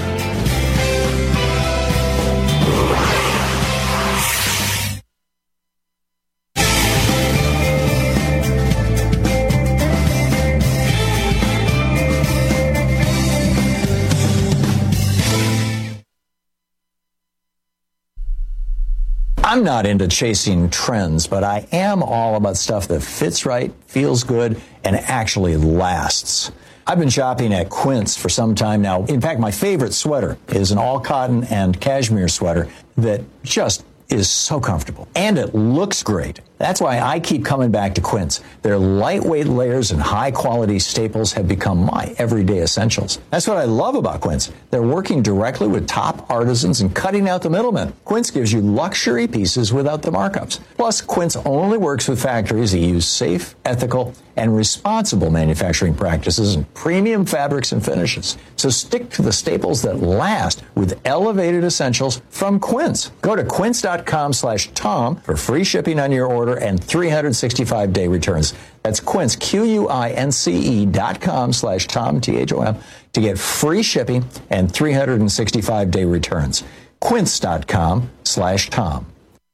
I'm not into chasing trends, but I am all about stuff that fits right, feels good, and actually lasts. I've been shopping at Quince for some time now. In fact, my favorite sweater is an all-cotton and cashmere sweater that just is so comfortable. And it looks great. That's why I keep coming back to Quince. Their lightweight layers and high-quality staples have become my everyday essentials. That's what I love about Quince. They're working directly with top artisans and cutting out the middlemen. Quince gives you luxury pieces without the markups. Plus, Quince only works with factories that use safe, ethical, and responsible manufacturing practices and premium fabrics and finishes. So stick to the staples that last with elevated essentials from Quince. Go to quince.com slash Tom for free shipping on your order and three hundred sixty-five day returns. That's Quince, Q-U-I-N-C-E dot com slash Tom, T H O M, to get free shipping and three hundred sixty-five day returns. Quince.com slash Tom.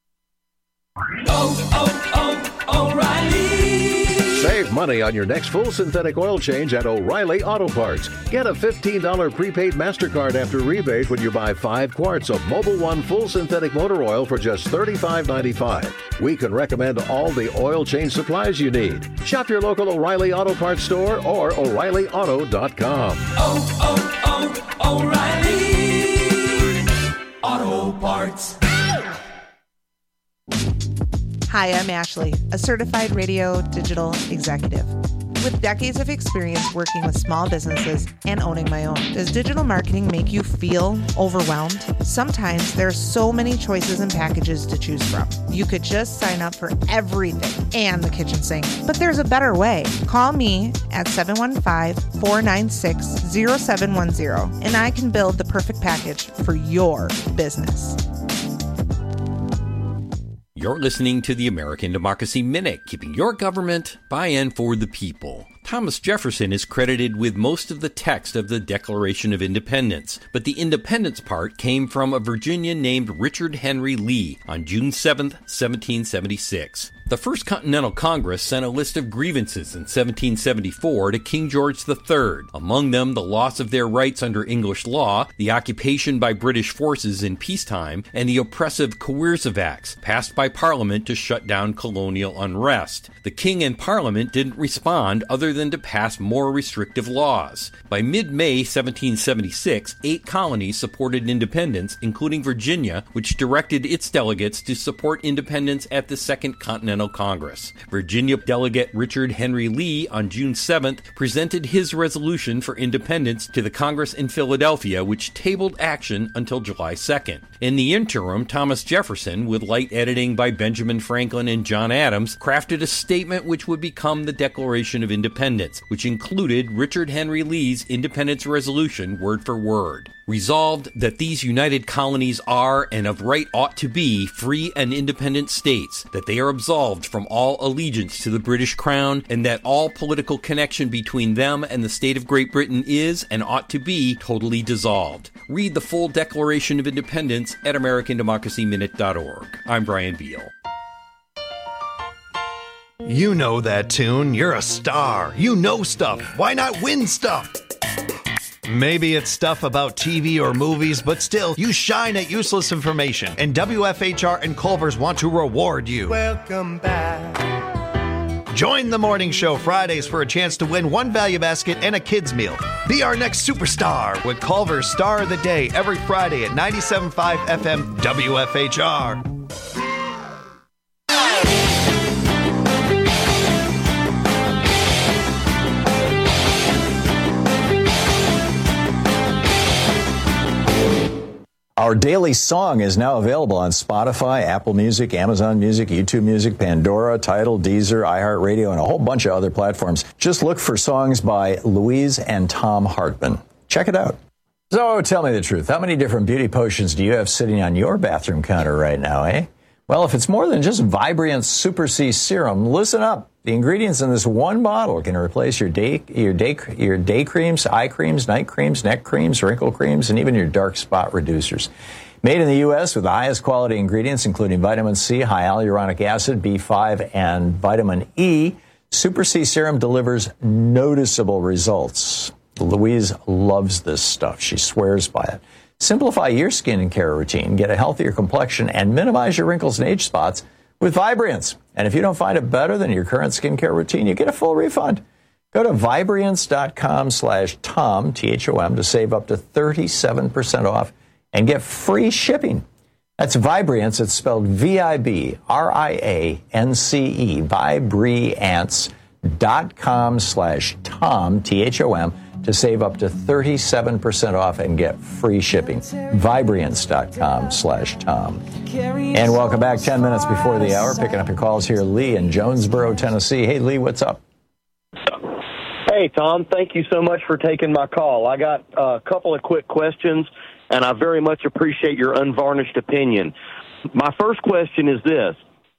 Oh, oh, oh, O'Reilly. Save money on your next full synthetic oil change at O'Reilly Auto Parts. Get a fifteen dollars prepaid MasterCard after rebate when you buy five quarts of Mobil One full synthetic motor oil for just thirty-five ninety-five. We can recommend all the oil change supplies you need. Shop your local O'Reilly Auto Parts store or O'Reilly Auto dot com. Oh, oh, oh, O'Reilly Auto Parts. Hi, I'm Ashley, a certified radio digital executive. With decades of experience working with small businesses and owning my own, does digital marketing make you feel overwhelmed? Sometimes there are so many choices and packages to choose from. You could just sign up for everything and the kitchen sink, but there's a better way. Call me at seven one five, four nine six, zero seven one zero and I can build the perfect package for your business. You're listening to the American Democracy Minute, keeping your government by and for the people. Thomas Jefferson is credited with most of the text of the Declaration of Independence, but the independence part came from a Virginian named Richard Henry Lee on June seventh, seventeen seventy-six. The First Continental Congress sent a list of grievances in seventeen seventy-four to King George the Third, among them the loss of their rights under English law, the occupation by British forces in peacetime, and the oppressive coercive acts passed by Parliament to shut down colonial unrest. The King and Parliament didn't respond other than to pass more restrictive laws. By mid-May seventeen seventy-six, eight colonies supported independence, including Virginia, which directed its delegates to support independence at the Second Continental Congress. Virginia delegate Richard Henry Lee on June seventh presented his resolution for independence to the Congress in Philadelphia, which tabled action until July second. In the interim, Thomas Jefferson, with light editing by Benjamin Franklin and John Adams, crafted a statement which would become the Declaration of Independence, which included Richard Henry Lee's Independence Resolution word for word. Resolved that these united colonies are, and of right ought to be, free and independent states, that they are absolved from all allegiance to the British Crown, and that all political connection between them and the state of Great Britain is, and ought to be, totally dissolved. Read the full Declaration of Independence at American Democracy Minute dot org. I'm Brian Beal. You know that tune. You're a star. You know stuff. Why not win stuff? Maybe it's stuff about T V or movies, but still, you shine at useless information. And W F H R and Culver's want to reward you. Welcome back. Join the morning show Fridays for a chance to win one value basket and a kid's meal. Be our next superstar with Culver's Star of the Day every Friday at ninety-seven point five F M W F H R. Our daily song is now available on Spotify, Apple Music, Amazon Music, YouTube Music, Pandora, Tidal, Deezer, iHeartRadio, and a whole bunch of other platforms. Just look for songs by Louise and Tom Hartman. Check it out. So tell me the truth. How many different beauty potions do you have sitting on your bathroom counter right now, eh? Well, if it's more than just Vibrant Super C Serum, listen up. The ingredients in this one bottle can replace your day, your day, your day creams, eye creams, night creams, neck creams, wrinkle creams, and even your dark spot reducers. Made in the U S with the highest quality ingredients, including vitamin C, high hyaluronic acid, B five, and vitamin E, Super C Serum delivers noticeable results. Louise loves this stuff. She swears by it. Simplify your skincare routine, get a healthier complexion, and minimize your wrinkles and age spots with Vibrance. And if you don't find it better than your current skincare routine, you get a full refund. Go to Vibrance.com slash Tom, T H O M, to save up to thirty-seven percent off and get free shipping. That's Vibrance. It's spelled V I B R I A N C E, Vibrance.com slash Tom, T H O M, to save up to thirty-seven percent off and get free shipping. Vibrance.com slash Tom. And welcome back ten minutes before the hour. Picking up your calls here, Lee in Jonesboro, Tennessee. Hey, Lee, what's up? Hey, Tom. Thank you so much for taking my call. I got a couple of quick questions, and I very much appreciate your unvarnished opinion. My first question is this.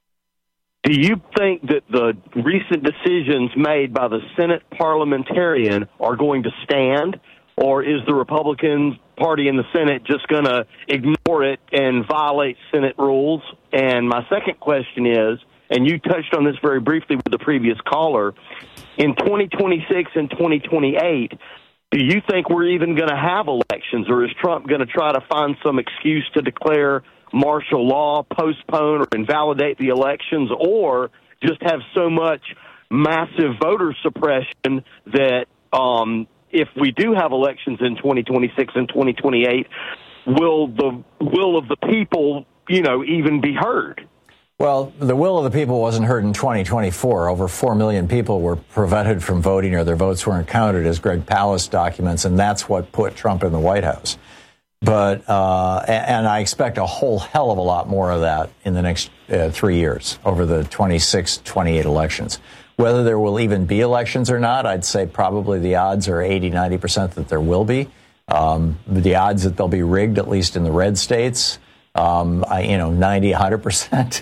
Do you think that the recent decisions made by the Senate parliamentarian are going to stand, or is the Republican Party in the Senate just going to ignore it and violate Senate rules? And my second question is, and you touched on this very briefly with the previous caller, in twenty twenty-six and twenty twenty-eight, do you think we're even going to have elections, or is Trump going to try to find some excuse to declare martial law, postpone or invalidate the elections, or just have so much massive voter suppression that um, if we do have elections in twenty twenty-six and twenty twenty-eight, will the will of the people, you know, even be heard? Well, the will of the people wasn't heard in twenty twenty-four. Over four million people were prevented from voting, or their votes weren't counted, as Greg Palast documents, and that's what put Trump in the White House. But, uh, and I expect a whole hell of a lot more of that in the next uh, three years over the twenty-six, twenty-eight elections. Whether there will even be elections or not, I'd say probably the odds are eighty, ninety percent that there will be. Um, the odds that they'll be rigged, at least in the red states, um, I, you know, ninety, one hundred percent.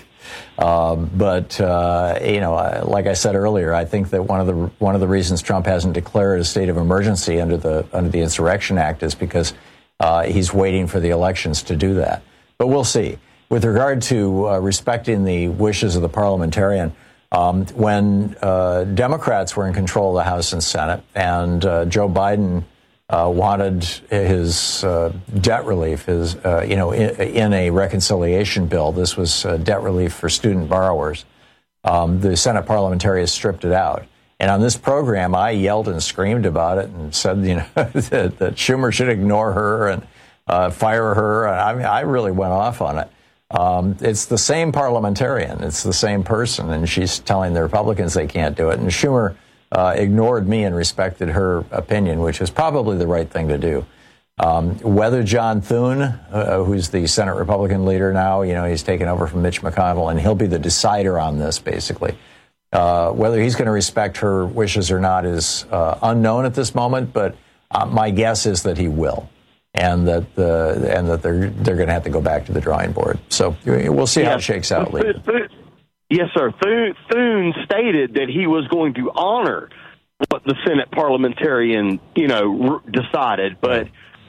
Um, but, uh, you know, like I said earlier, I think that one of the one of the reasons Trump hasn't declared a state of emergency under the under the Insurrection Act is because Uh, he's waiting for the elections to do that. But we'll see. With regard to uh, respecting the wishes of the parliamentarian, um, when uh, Democrats were in control of the House and Senate, and uh, Joe Biden uh, wanted his uh, debt relief, his uh, you know, in, in a reconciliation bill, this was uh, debt relief for student borrowers. Um, the Senate parliamentarians stripped it out. And on this program, I yelled and screamed about it and said, you know, that, that Schumer should ignore her and uh, fire her. I mean, I really went off on it. Um, it's the same parliamentarian. It's the same person. And she's telling the Republicans they can't do it. And Schumer uh, ignored me and respected her opinion, which is probably the right thing to do. Um, whether John Thune, uh, who's the Senate Republican leader now, you know, he's taken over from Mitch McConnell, and he'll be the decider on this, basically. Uh, whether he's going to respect her wishes or not is uh, unknown at this moment, but uh, my guess is that he will, and that the and that they're they're going to have to go back to the drawing board. So we'll see yeah. how it shakes out. Thune, Thune, yes, sir. Thune, Thune stated that he was going to honor what the Senate parliamentarian, you know, r- decided, but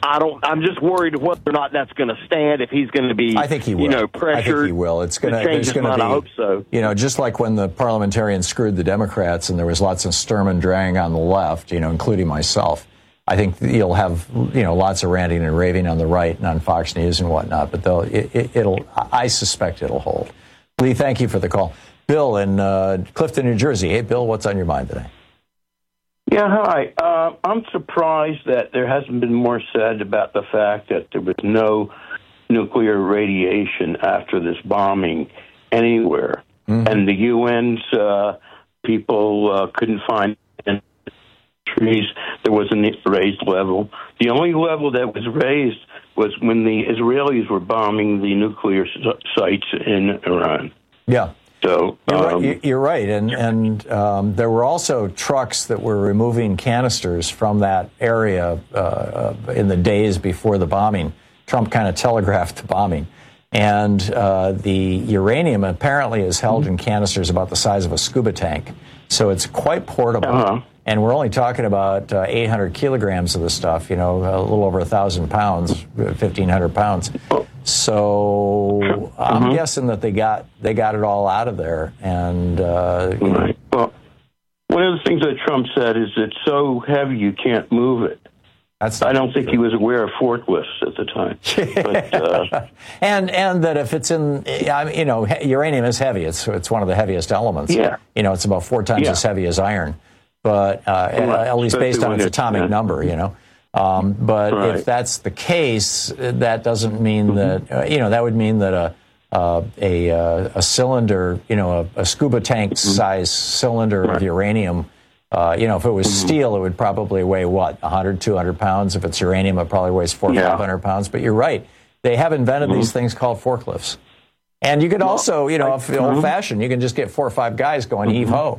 I don't. I'm just worried whether or not that's going to stand. If he's going to be, I think he will. You know, pressured. I think he will. It's going to change his his mind. be. I hope so. You know, just like when the parliamentarians screwed the Democrats, and there was lots of sturm and drang on the left, you know, including myself. I think you'll have, you know, lots of ranting and raving on the right and on Fox News and whatnot. But they'll, it, it, it'll. I suspect it'll hold. Lee, thank you for the call. Bill in uh, Clifton, New Jersey. Hey, Bill, what's on your mind today? Yeah, hi. Uh, I'm surprised that there hasn't been more said about the fact that there was no nuclear radiation after this bombing anywhere. Mm-hmm. And the U N's uh, people uh, couldn't find trees. There was a raised level. The only level that was raised was when the Israelis were bombing the nuclear sites in Iran. Yeah. So, you're, um, right, you're right, and and um, there were also trucks that were removing canisters from that area uh, in the days before the bombing. Trump kind of telegraphed the bombing, and uh, the uranium apparently is held mm-hmm. in canisters about the size of a scuba tank, so it's quite portable. Uh-huh. And we're only talking about uh, eight hundred kilograms of the stuff, you know, a little over one thousand pounds, fifteen hundred pounds. So I'm mm-hmm. guessing that they got they got it all out of there. And uh, right. Well, one of the things that Trump said is it's so heavy you can't move it. That's I don't think he was aware of forklifts at the time. But, uh, and and that if it's in, I mean, you know, uranium is heavy. It's it's one of the heaviest elements. Yeah. You know, it's about four times yeah. as heavy as iron. But uh, right. at least Especially based on its atomic yeah. number, you know. Um, but right. if that's the case, that doesn't mean mm-hmm. that, uh, you know, that would mean that a uh, a, a cylinder, you know, a, a scuba tank mm-hmm. size cylinder right. of uranium, uh, you know, if it was mm-hmm. steel, it would probably weigh, what, one hundred, two hundred pounds. If it's uranium, it probably weighs four, yeah. five hundred pounds. But you're right. They have invented mm-hmm. these things called forklifts. And you could well, also, you know, I, if mm-hmm. old-fashioned, you can just get four or five guys going mm-hmm. heave-ho.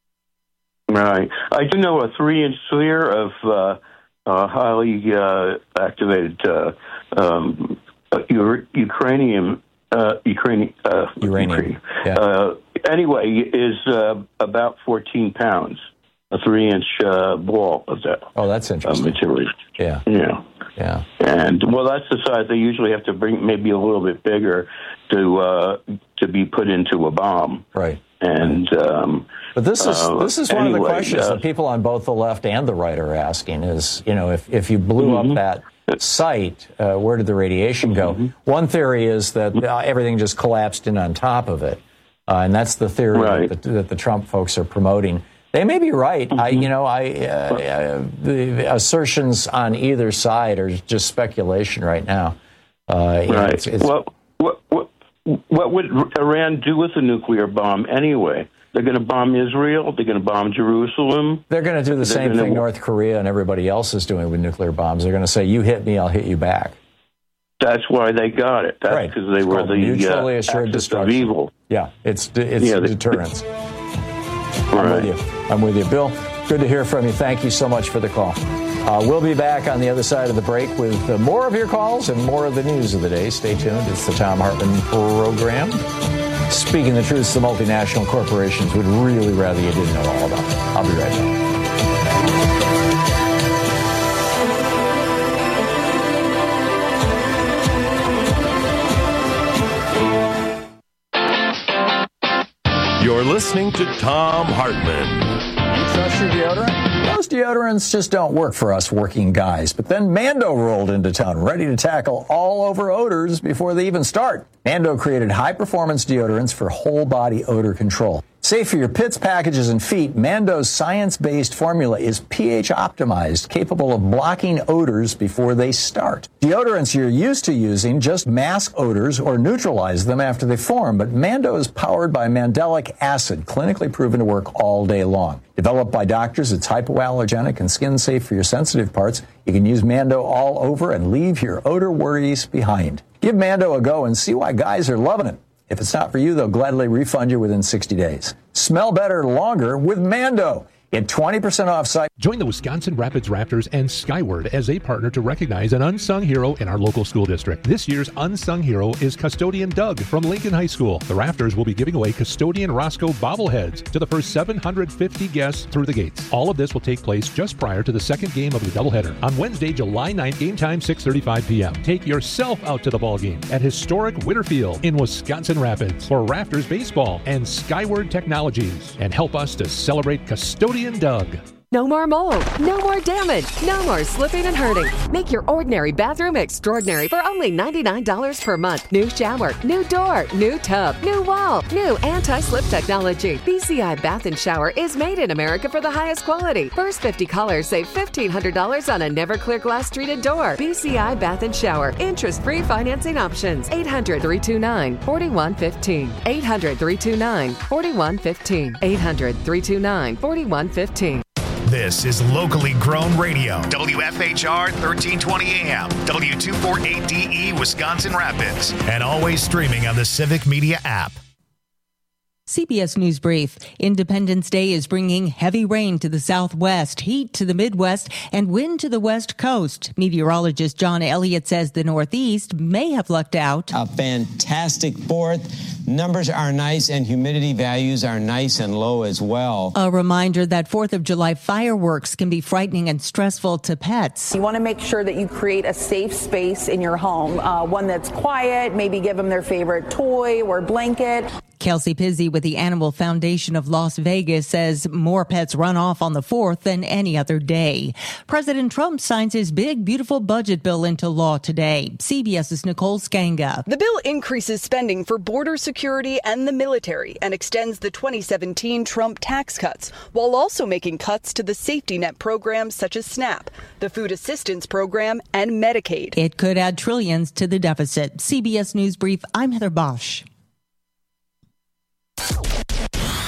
Right. I do know a three-inch sphere of uh, uh, highly uh, activated uh, um, uh, Ukrainian, uh, Ukrainian, uh, uranium. Yeah. Uh, anyway, is uh, about fourteen pounds. A three-inch uh, ball of that. Oh, that's interesting. Uh, material. Yeah. Yeah. Yeah. And well, that's the size they usually have to bring, maybe a little bit bigger to uh, to be put into a bomb. Right. And um, but this is uh, this is one anyway, of the questions uh, that people on both the left and the right are asking is, you know, if, if you blew mm-hmm. up that site, uh, where did the radiation go? Mm-hmm. One theory is that uh, everything just collapsed in on top of it, uh, and that's the theory right. that, the, that the Trump folks are promoting. They may be right. Mm-hmm. I, you know, I uh, uh, the assertions on either side are just speculation right now. Uh, right. Know, it's, it's, what, what what what would Iran do with a nuclear bomb anyway? They're going to bomb Israel. They're going to bomb Jerusalem. They're going to do the they're same gonna, thing North Korea and everybody else is doing with nuclear bombs. They're going to say, "You hit me, I'll hit you back." That's why they got it. That's right. because they it's were the mutually uh, assured destruction. Of evil. Yeah, it's it's yeah, deterrence. They, I'm right. with you. I'm with you. Bill, good to hear from you. Thank you so much for the call. Uh, we'll be back on the other side of the break with uh, more of your calls and more of the news of the day. Stay tuned. It's the Thom Hartmann Program. Speaking the truth, the multinational corporations would really rather you didn't know all about it. I'll be right back. You're listening to Thom Hartmann. You trust your deodorant? Most deodorants just don't work for us working guys. But then Mando rolled into town, ready to tackle all over odors before they even start. Mando created high-performance deodorants for whole-body odor control. Safe for your pits, packages, and feet, Mando's science-based formula is pH-optimized, capable of blocking odors before they start. Deodorants you're used to using just mask odors or neutralize them after they form, but Mando is powered by mandelic acid, clinically proven to work all day long. Developed by doctors, it's hypoallergenic and skin-safe for your sensitive parts. You can use Mando all over and leave your odor worries behind. Give Mando a go and see why guys are loving it. If it's not for you, they'll gladly refund you within sixty days. Smell better longer with Mando. Get twenty percent off site. Join the Wisconsin Rapids Raptors and Skyward as a partner to recognize an unsung hero in our local school district. This year's unsung hero is Custodian Doug from Lincoln High School. The Raptors will be giving away Custodian Roscoe bobbleheads to the first seven hundred fifty guests through the gates. All of this will take place just prior to the second game of the doubleheader on Wednesday, July ninth, game time six thirty-five p.m. Take yourself out to the ball game at historic Witterfield in Wisconsin Rapids for Raptors baseball and Skyward Technologies, and help us to celebrate Custodian Doug. No more mold, no more damage, no more slipping and hurting. Make your ordinary bathroom extraordinary for only ninety-nine dollars per month. New shower, new door, new tub, new wall, new anti-slip technology. B C I Bath and Shower is made in America for the highest quality. First fifty callers save fifteen hundred dollars on a never clear glass treated door. B C I Bath and Shower. Interest-free financing options. eight hundred, three two nine, four one one five. eight hundred, three two nine, four one one five. eight hundred, three two nine, four one one five. This is locally grown radio. W F H R thirteen twenty A M, W two forty-eight D E, Wisconsin Rapids, and always streaming on the Civic Media app. C B S News Brief. Independence Day is bringing heavy rain to the southwest, heat to the Midwest, and wind to the west coast. Meteorologist John Elliott says the Northeast may have lucked out. A fantastic fourth. Numbers are nice and humidity values are nice and low as well. A reminder that fourth of July fireworks can be frightening and stressful to pets. You want to make sure that you create a safe space in your home, uh, one that's quiet, maybe give them their favorite toy or blanket. Kelsey Pizzi with the Animal Foundation of Las Vegas says more pets run off on the fourth than any other day. President Trump signs his big, beautiful budget bill into law today. CBS's Nicole Skanga. The bill increases spending for border security and the military and extends the twenty seventeen Trump tax cuts, while also making cuts to the safety net programs such as SNAP, the Food Assistance Program, and Medicaid. It could add trillions to the deficit. C B S News Brief, I'm Heather Bosch.